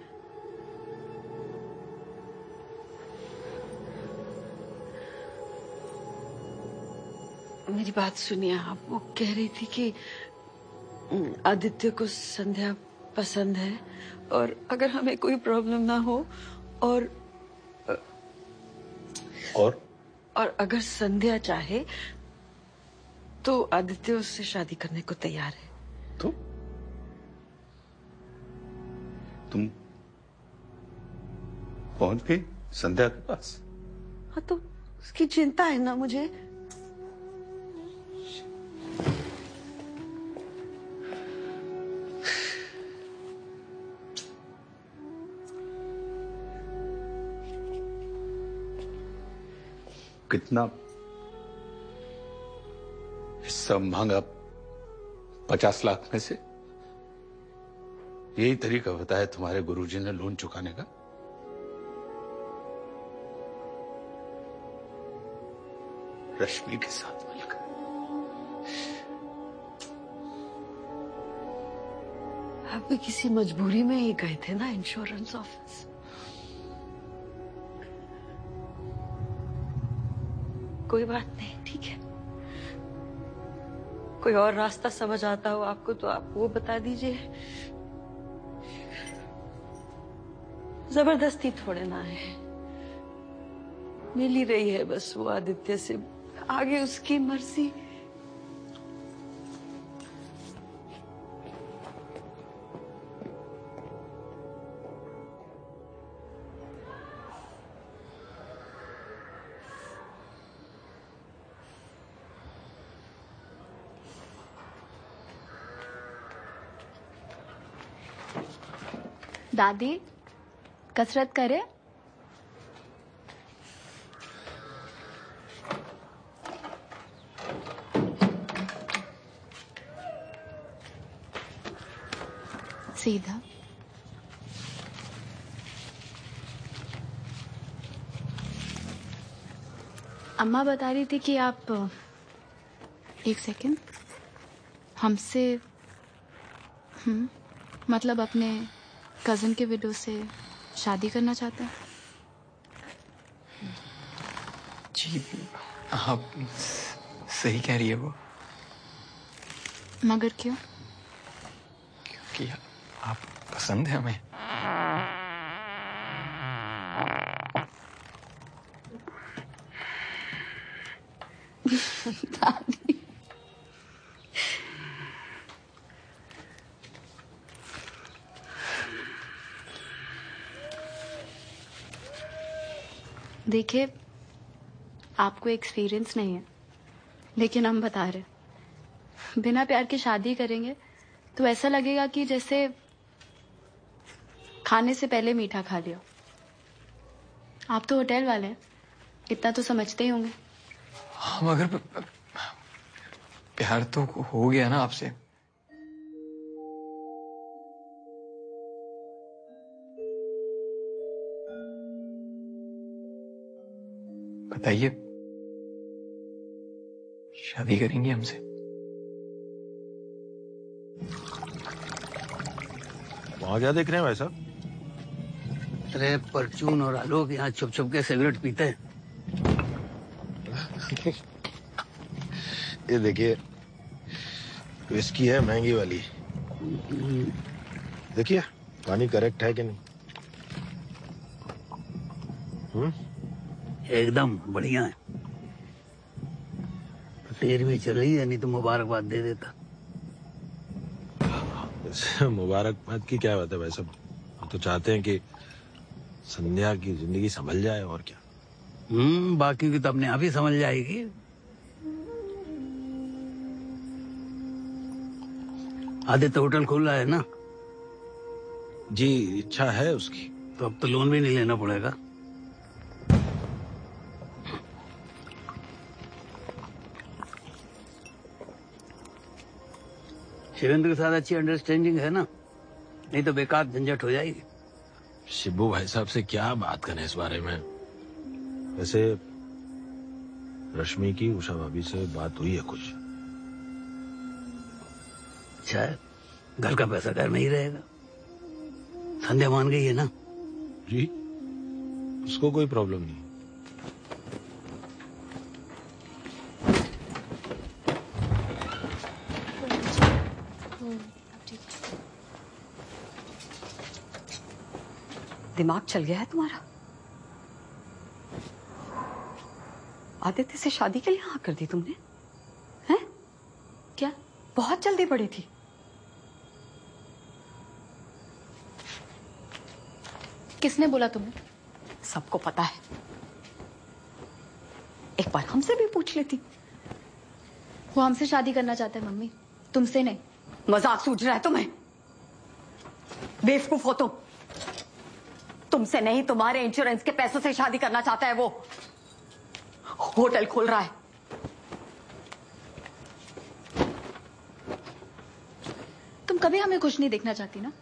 मेरी बात सुनिए आप, वो कह रही थी कि आदित्य को संध्या पसंद है और अगर हमें कोई प्रॉब्लम ना हो और और और अगर संध्या चाहे तो आदित्य उससे शादी करने को तैयार है। तो तुम पहुंच गई संध्या के पास? हाँ तो उसकी चिंता है ना मुझे। कितना हिस्सा मांगा? पचास लाख में से? यही तरीका बताया तुम्हारे गुरुजी ने लोन चुकाने का? रश्मि के साथ मिलकर। आप भी किसी मजबूरी में ही गए थे ना इंश्योरेंस ऑफिस। कोई बात नहीं, ठीक है। कोई और रास्ता समझ आता हो आपको तो आप वो बता दीजिए। जबरदस्ती थोड़े ना है, मिल ही रही है बस वो आदित्य से, आगे उसकी मर्जी। दादी कसरत करे? सीधा। अम्मा बता रही थी कि आप एक सेकंड हमसे हम्म मतलब अपने कजन के विडो से शादी करना चाहते हैं। जी आप सही कह रही है वो। मगर क्यों? क्योंकि आप पसंद है हमें। दादी देखिए, आपको एक्सपीरियंस नहीं है, लेकिन हम बता रहे, बिना प्यार के शादी करेंगे तो ऐसा लगेगा कि जैसे खाने से पहले मीठा खा लिया। आप तो होटल वाले हैं, इतना तो समझते ही होंगे। हाँ मगर प्यार तो हो गया ना आपसे। बताइए, शादी करेंगी हमसे? वहां क्या देख रहे हैं भाई साहब? अरे परचून और आलोक यहाँ छुप छुप के सिगरेट पीते हैं। ये देखिए, विस्की है महंगी वाली। देखिए पानी करेक्ट है कि नहीं? हम्म? एकदम बढ़िया है। तेरहवीं चल रही है, नहीं तो मुबारकबाद दे देता। मुबारकबाद की क्या बात है भाई साहब? हम तो चाहते हैं कि संध्या की जिंदगी संभल जाए, और क्या। हम्म बाकी की तो अपने आप ही समझ जाएगी। आदित्य होटल खोल रहा है ना? जी इच्छा है उसकी। तो अब तो लोन भी नहीं लेना पड़ेगा। शिवेंद्र के साथ अच्छी अंडरस्टैंडिंग है ना? नहीं तो बेकार झंझट हो जाएगी। शिबू भाई साहब से क्या बात करें इस बारे में? वैसे रश्मि की उषा भाभी से बात हुई है कुछ? शायद घर का पैसा घर में ही रहेगा। संध्या मान गई है ना? जी उसको कोई प्रॉब्लम नहीं। दिमाग चल गया है तुम्हारा? आदित्य से शादी के लिए हाँ कर दी तुमने? हैं? क्या बहुत जल्दी पड़ी थी? किसने बोला तुम्हें? सबको पता है। एक बार हमसे भी पूछ लेती। वो हमसे शादी करना चाहते हैं मम्मी, तुमसे नहीं। मजाक सूझ रहा है तुम्हें? बेवकूफ हो तुम। तुमसे नहीं, तुम्हारे इंश्योरेंस के पैसों से शादी करना चाहता है वो। होटल खोल रहा है। तुम कभी हमें खुश नहीं देखना चाहती ना?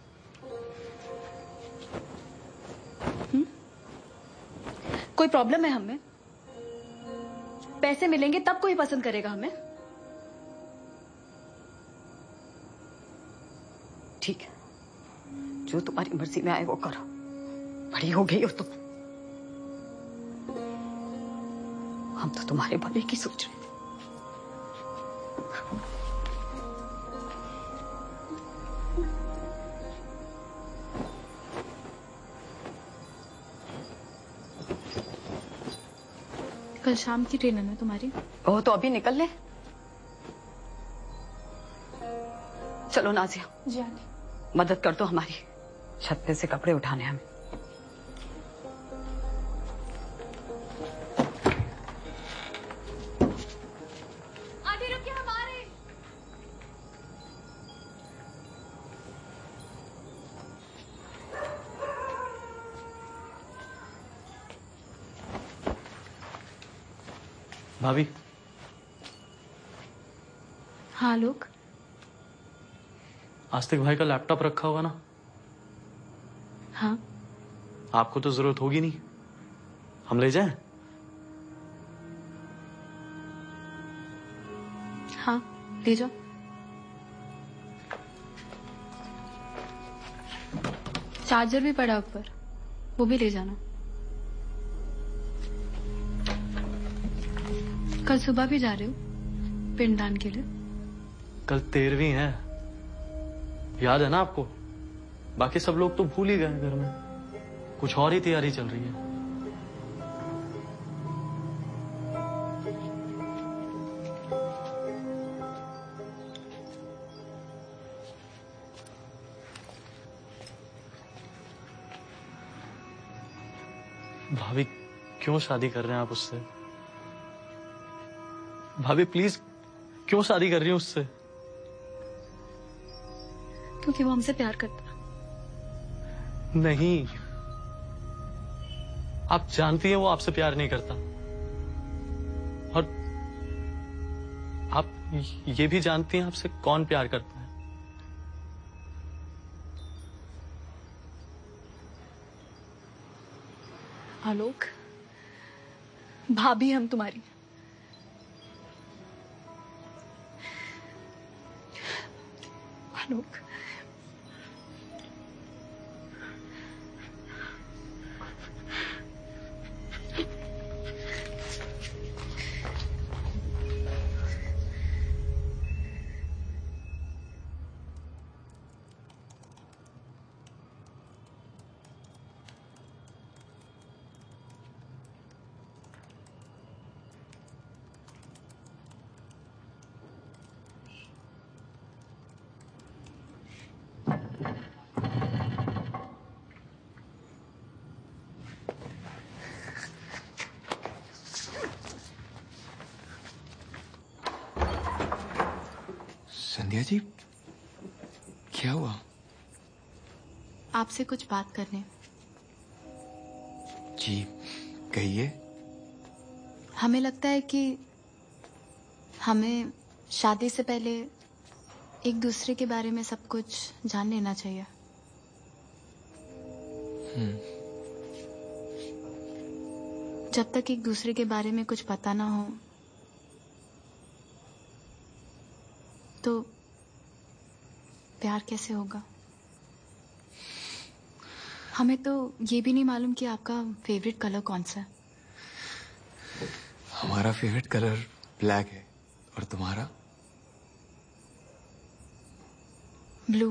हुँ? कोई प्रॉब्लम है हमें? पैसे मिलेंगे तब कोई पसंद करेगा हमें। ठीक है, जो तुम्हारी मर्जी में आए वो करो। बड़ी हो गई हो तुम। हम तो तुम्हारे भले की सोच रहे थे। कल शाम की ट्रेन है ना तुम्हारी? ओह तो अभी निकल ले। चलो नाजिया, जी आंटी। मदद कर दो हमारी, छत पे से कपड़े उठाने हमें। आंटी रुकिए, हम आ रहे हैं। भाभी। हाँ लोग, आस्तिक भाई का लैपटॉप रखा होगा ना? हाँ। आपको तो जरूरत होगी नहीं, हम ले जाएं? हाँ ले जाओ। चार्जर भी पड़ा ऊपर, वो भी ले जाना। कल सुबह भी जा रहे हो पिंडदान के लिए? कल तेरहवीं है, याद है ना आपको? बाकी सब लोग तो भूल ही गए घर में, कुछ और ही तैयारी चल रही है। भाभी क्यों शादी कर रहे हैं आप उससे? भाभी प्लीज, क्यों शादी कर रही हो उससे? क्योंकि वो हमसे प्यार करता। नहीं, आप जानती हैं वो आपसे प्यार नहीं करता, और आप ये भी जानती हैं आपसे कौन प्यार करता है। आलोक, भाभी हम तुम्हारी। आलोक, संध्या जी, क्या हुआ? आपसे कुछ बात करने। जी कहिए। हमें लगता है कि हमें शादी से पहले एक दूसरे के बारे में सब कुछ जान लेना चाहिए। हम्म। जब तक एक दूसरे के बारे में कुछ पता ना हो तो प्यार कैसे होगा? हमें तो ये भी नहीं मालूम कि आपका फेवरेट कलर कौन सा है। हमारा फेवरेट कलर ब्लैक है और तुम्हारा? ब्लू।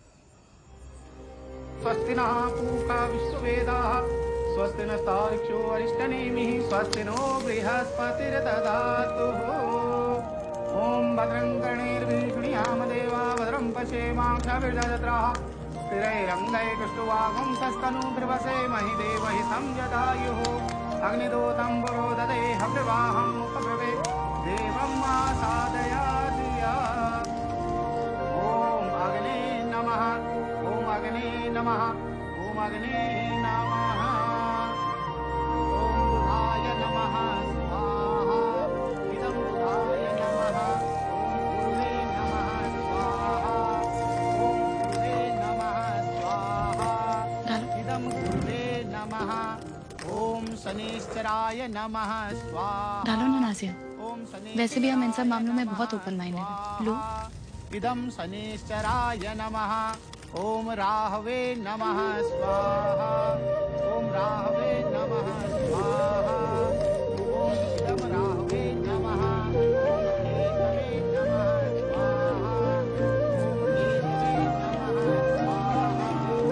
स्वस्ति नः पूषा विश्ववेदाः स्वस्ति नस्तार्क्ष्यो अरिष्टनेमिः स्वस्ति नो बृहस्पतिर्दधातु। ओम भद्रं कर्णेर्विष्णुयाम देवा भद्रं पश्येमाक्षभिर्जत्राः स्थिरैरङ्गैकष्टुवागं सस्तनूभिर्वसेमहि देवहि संयतायुः अग्निदूतं पुरोदते हव्यवाहम् उपब्रवे देवं आसादयात् या। ओम अग्ने नमः ओम अग्ने नमः ओम अग्ने नमः ओम बुधाय नमः स्वाहा इदं बुधाय नमः ओम गुरुवे नमः स्वाहा ओम गुरुवे नमः स्वाहा इदं गुरुवे नमः ओम शनिश्चराय नमः स्वाहा। डालो ना नाज़िया, वैसे भी हम इन सब मामलों में बहुत ओपन माइंडेड हैं। लो। इदं शनिश्चराय नमः ओम राहवे नमः स्वाहा ओम राहवे नमः स्वाहा ओम इदं राहवे नमः ओम केतवे नमः स्वाहा ओम केतवे नमः स्वाहा।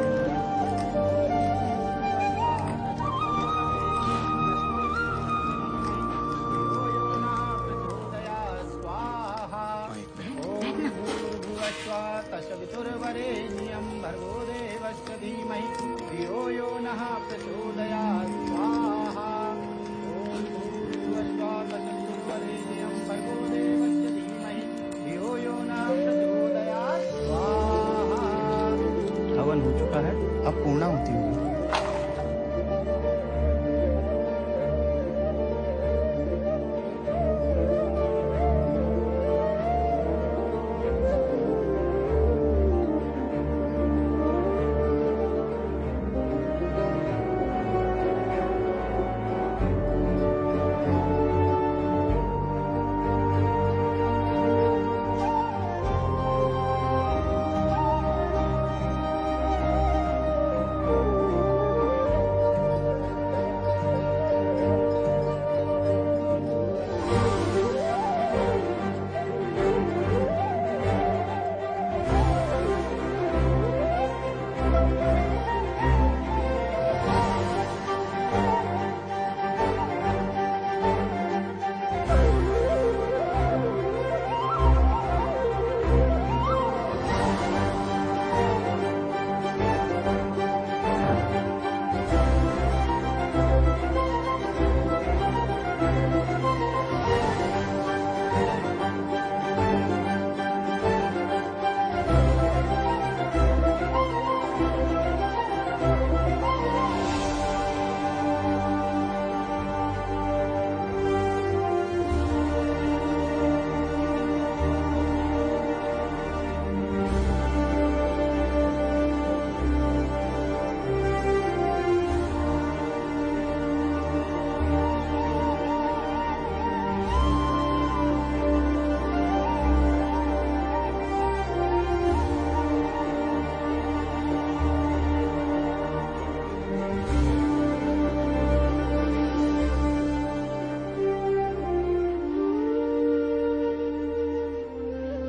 तशवितुर्वरेण्यं भर्गो देवस्य धीमहि धियो यो नः प्रचोदयात् स्वाहा। ॐ भूर्भुवस्सुः तशवितुर्वरेण्यं भर्गो देवस्य धीमहि धियो यो नः प्रचोदयात् स्वाहा। हवन हो चुका है, अब पूर्णाहुति होगी।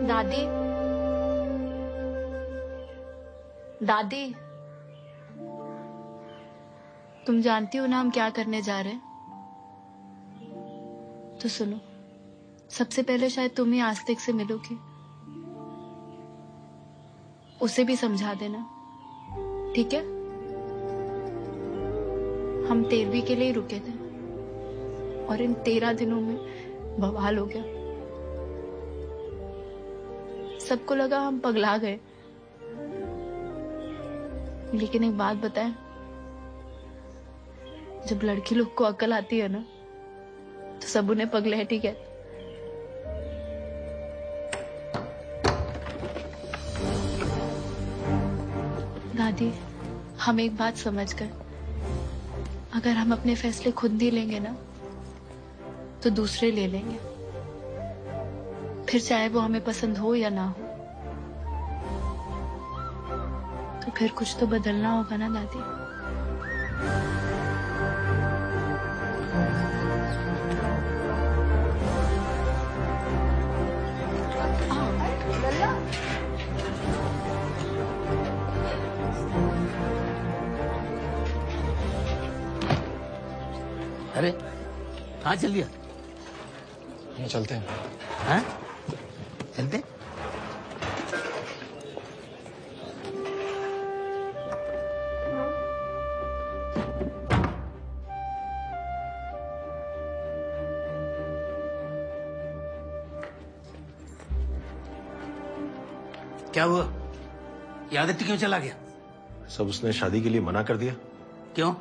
दादी, दादी, तुम जानती हो ना हम क्या करने जा रहे हैं? तो सुनो, सबसे पहले शायद तुम ही आस्तिक से मिलोगी, उसे भी समझा देना, ठीक है? हम तेरहवीं के लिए ही रुके थे और इन तेरह दिनों में बवाल हो गया। सबको लगा हम पगला गए, लेकिन एक बात बताएं, जब लड़की लोग को अकल आती है ना तो सब उन्हें पगलेटी कहते। दादी, हम एक बात समझ गए, अगर हम अपने फैसले खुद नहीं लेंगे ना तो दूसरे ले लेंगे, फिर चाहे वो हमें पसंद हो या ना हो। तो फिर कुछ तो बदलना होगा ना दादी। अरे कहाँ चल दिया? हम चलते हैं। हैं? चलते? क्या हुआ? ये आदित्य क्यों चला गया? सब उसने शादी के लिए मना कर दिया। क्यों?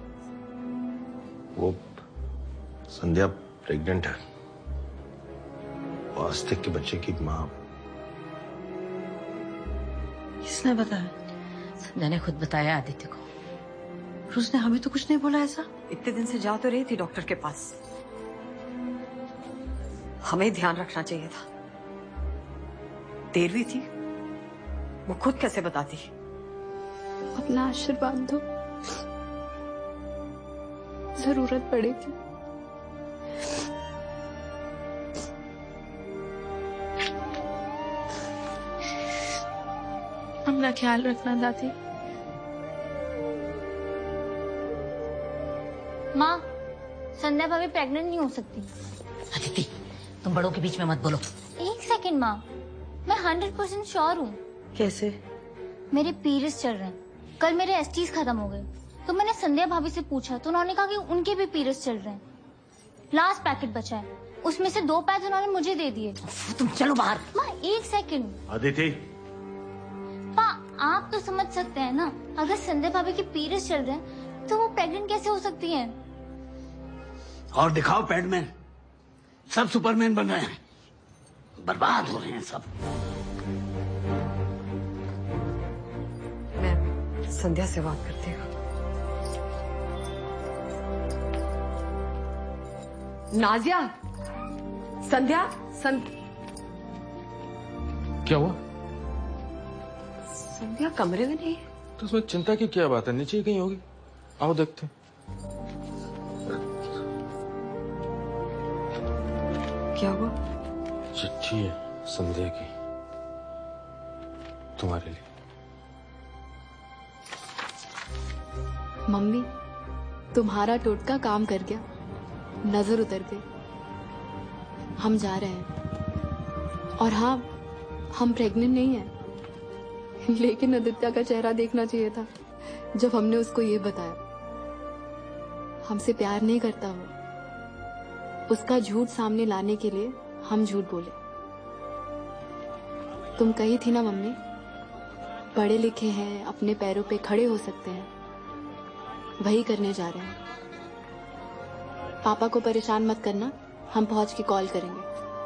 वो संध्या प्रेग्नेंट है, वो आस्तिक के बच्चे की माँ। किसने बताया? संध्या ने खुद बताया आदित्य को। और उसने हमें तो कुछ नहीं बोला ऐसा। इतने दिन से जा तो रही थी डॉक्टर के पास, हमें ध्यान रखना चाहिए था। तेरहवीं थी, वो खुद कैसे बताती? अपना आशीर्वाद दो, जरूरत पड़ेगी। अपना ख्याल रखना दादी। माँ, संध्या भाभी प्रेग्नेंट नहीं हो सकती। अदिति, तुम बड़ों के बीच में मत बोलो। एक सेकंड माँ, मैं हंड्रेड परसेंट श्योर हूँ। कैसे? मेरे पीरियड्स चल रहे हैं, कल मेरे एसटीज खत्म हो गए, तो मैंने संध्या भाभी से पूछा तो उन्होंने कहा कि उनके भी पीरियड्स चल रहे हैं। लास्ट पैकेट बचा है, उसमें से दो पैकेट उन्होंने मुझे दे दिए। तुम चलो बाहर। माँ एक सेकंड। अदिति, माँ आप तो समझ सकते हैं ना, अगर संध्या भाभी के पीरियड्स चल रहे हैं तो वो प्रेग्नेंट कैसे हो सकती हैं? और दिखाओ पैडमैन, सब सुपरमैन बन रहे हैं, बर्बाद हो रहे हैं सब। मैं संध्या से बात करती हूँ। नाजिया, संध्या, संध्या क्या हुआ? संध्या कमरे में नहीं है। तो उसमें चिंता की क्या बात है, नीचे ही कहीं होगी। आओ देखते हैं। क्या हुआ? चिट्ठी है संध्या की, तुम्हारे लिए। मम्मी, तुम्हारा टोटका काम कर गया, नजर उतर गई। हम जा रहे हैं। और हाँ, हम प्रेग्नेंट नहीं हैं, लेकिन आदित्य का चेहरा देखना चाहिए था जब हमने उसको ये बताया। हमसे प्यार नहीं करता वो, उसका झूठ सामने लाने के लिए हम झूठ बोले। तुम कही थी ना मम्मी, पढ़े लिखे हैं, अपने पैरों पे खड़े हो सकते हैं, वही करने जा रहे हैं। पापा को परेशान मत करना, हम पहुंच के कॉल करेंगे।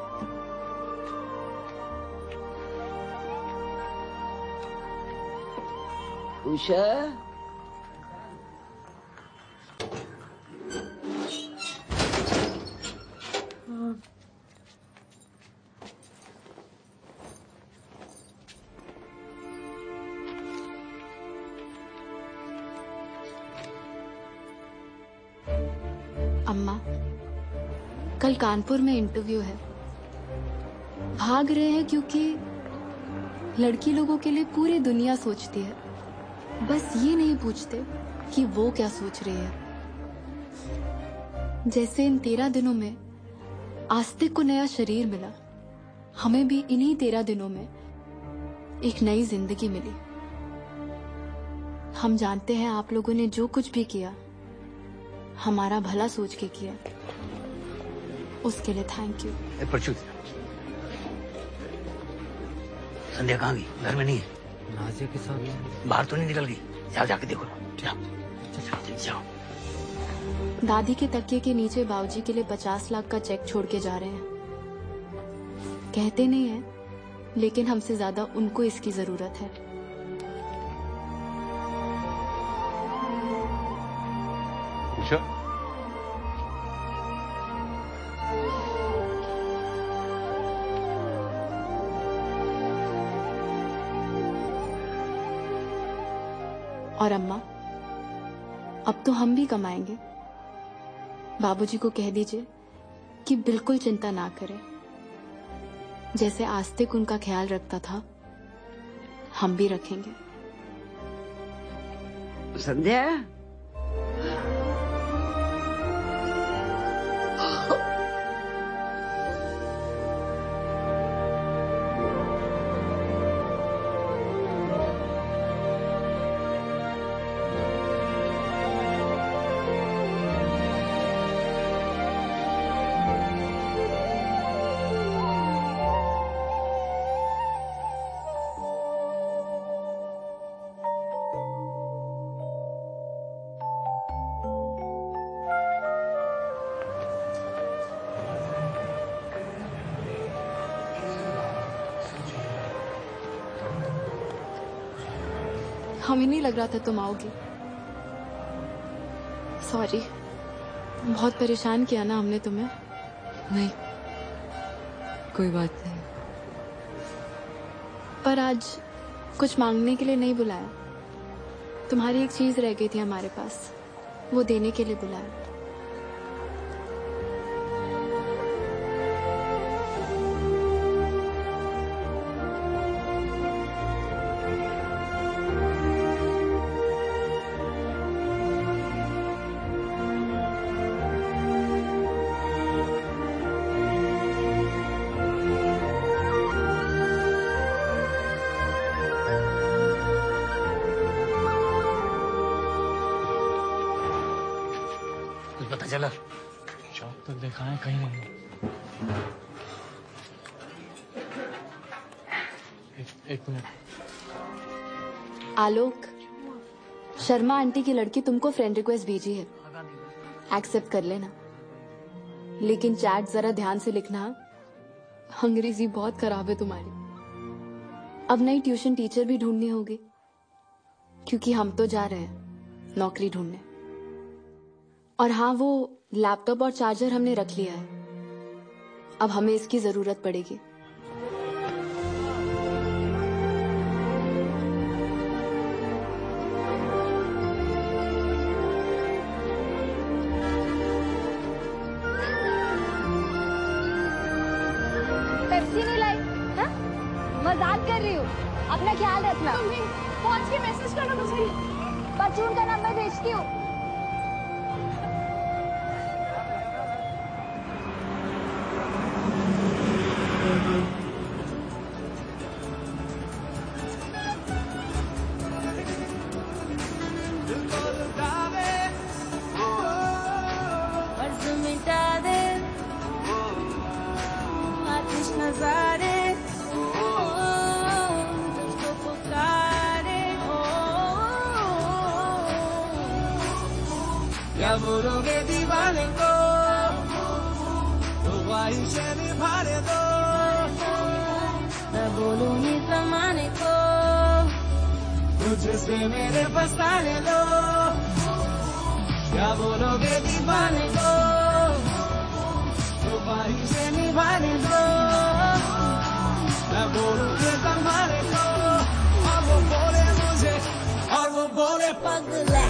उषा, अम्मा, कल कानपुर में इंटरव्यू है, भाग रहे हैं क्योंकि लड़की लोगों के लिए पूरी दुनिया सोचती है, बस ये नहीं पूछते कि वो क्या सोच रही है। जैसे इन तेरह दिनों में आस्तिक को नया शरीर मिला, हमें भी इन्हीं तेरह दिनों में एक नई जिंदगी मिली। हम जानते हैं आप लोगों ने जो कुछ भी किया हमारा भला सोच के किया, उसके लिए थैंक यू। परचूत, संध्या कहाँ गई? घर में नहीं है? नाजिया के साथ बाहर तो नहीं निकल गई? जाओ जाके देखो। जाओ जाओ। दादी के तकिए के नीचे बाबूजी के लिए पचास लाख का चेक छोड़ के जा रहे हैं। कहते नहीं है, लेकिन हमसे ज्यादा उनको इसकी जरूरत है। उषा, और अम्मा, अब तो हम भी कमाएंगे। बाबूजी को कह दीजिए कि बिल्कुल चिंता ना करें। जैसे आस्तिक उनका ख्याल रखता था, हम भी रखेंगे। संध्या, हमें नहीं लग रहा था तुम आओगी। सॉरी, बहुत परेशान किया ना हमने तुम्हें। नहीं, कोई बात नहीं। पर आज कुछ मांगने के लिए नहीं बुलाया। तुम्हारी एक चीज रह गई थी हमारे पास, वो देने के लिए बुलाया। पता चला? शॉप तक देखा है, कहीं नहीं। एक, एक मिनट। आलोक, शर्मा आंटी की लड़की तुमको फ्रेंड रिक्वेस्ट भेजी है, एक्सेप्ट कर लेना। लेकिन चैट जरा ध्यान से लिखना, अंग्रेजी बहुत खराब है तुम्हारी। अब नई ट्यूशन टीचर भी ढूंढनी होगी, क्योंकि हम तो जा रहे हैं नौकरी ढूंढने। और हाँ, वो लैपटॉप और चार्जर हमने रख लिया है, अब हमें इसकी जरूरत पड़ेगी। पेप्सी नहीं लाई? हाँ? मजाक कर रही हूँ, अपना ख्याल रखना। पहुंच के मैसेज करो मुझे, परचून का नंबर भेजती हूँ। क्या बोलोगे दीवाने को, तो ख्वाहिशें निभाने दो। मैं बोलूंगी जमाने को, तुझसे मेरे बसाने दो। क्या बोलोगे दीवाने को, तो ख्वाहिशें निभाने दो। मैं बोलूंगी जमाने को, और वो बोले मुझे, और वो बोले पगला।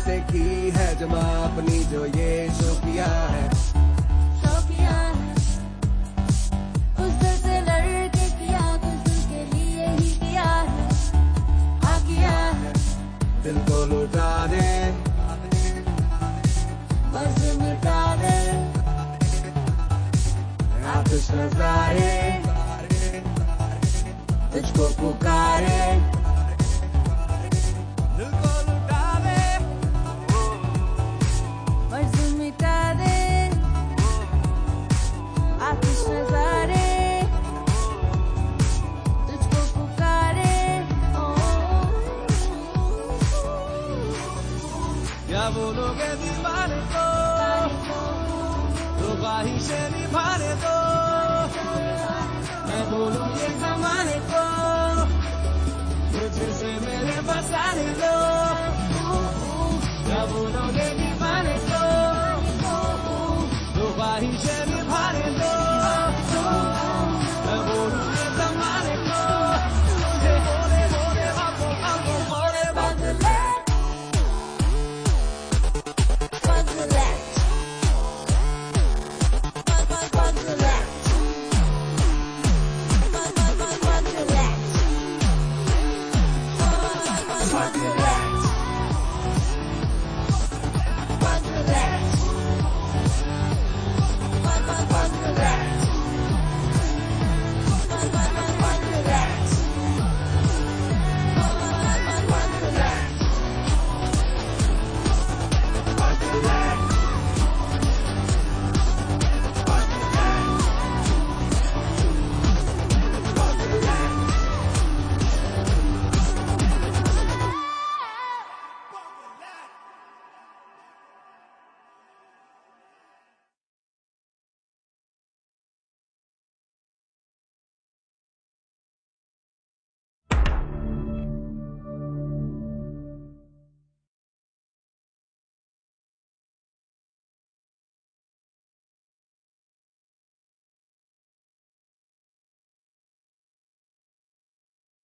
से की है जमा अपनी जो ये शो किया है, शो किया है। उस दिल से लड़के किया कुछ दिल के लिए ही किया है, हाँ किया है। दिल को लुटा दे बस मिटा दे, आतिश नजारे तुझको पुकारे, दिल को लुटा दे बस मिटा दे, आतिश नजारे तुझको पुकारे। क्या बोलोगे दीवाने को, तो ख्वाहिशें निभाने दो, मैं बोलूं ये जमाने को तुझसे मेरे बसाने दो। क्या बोलोगे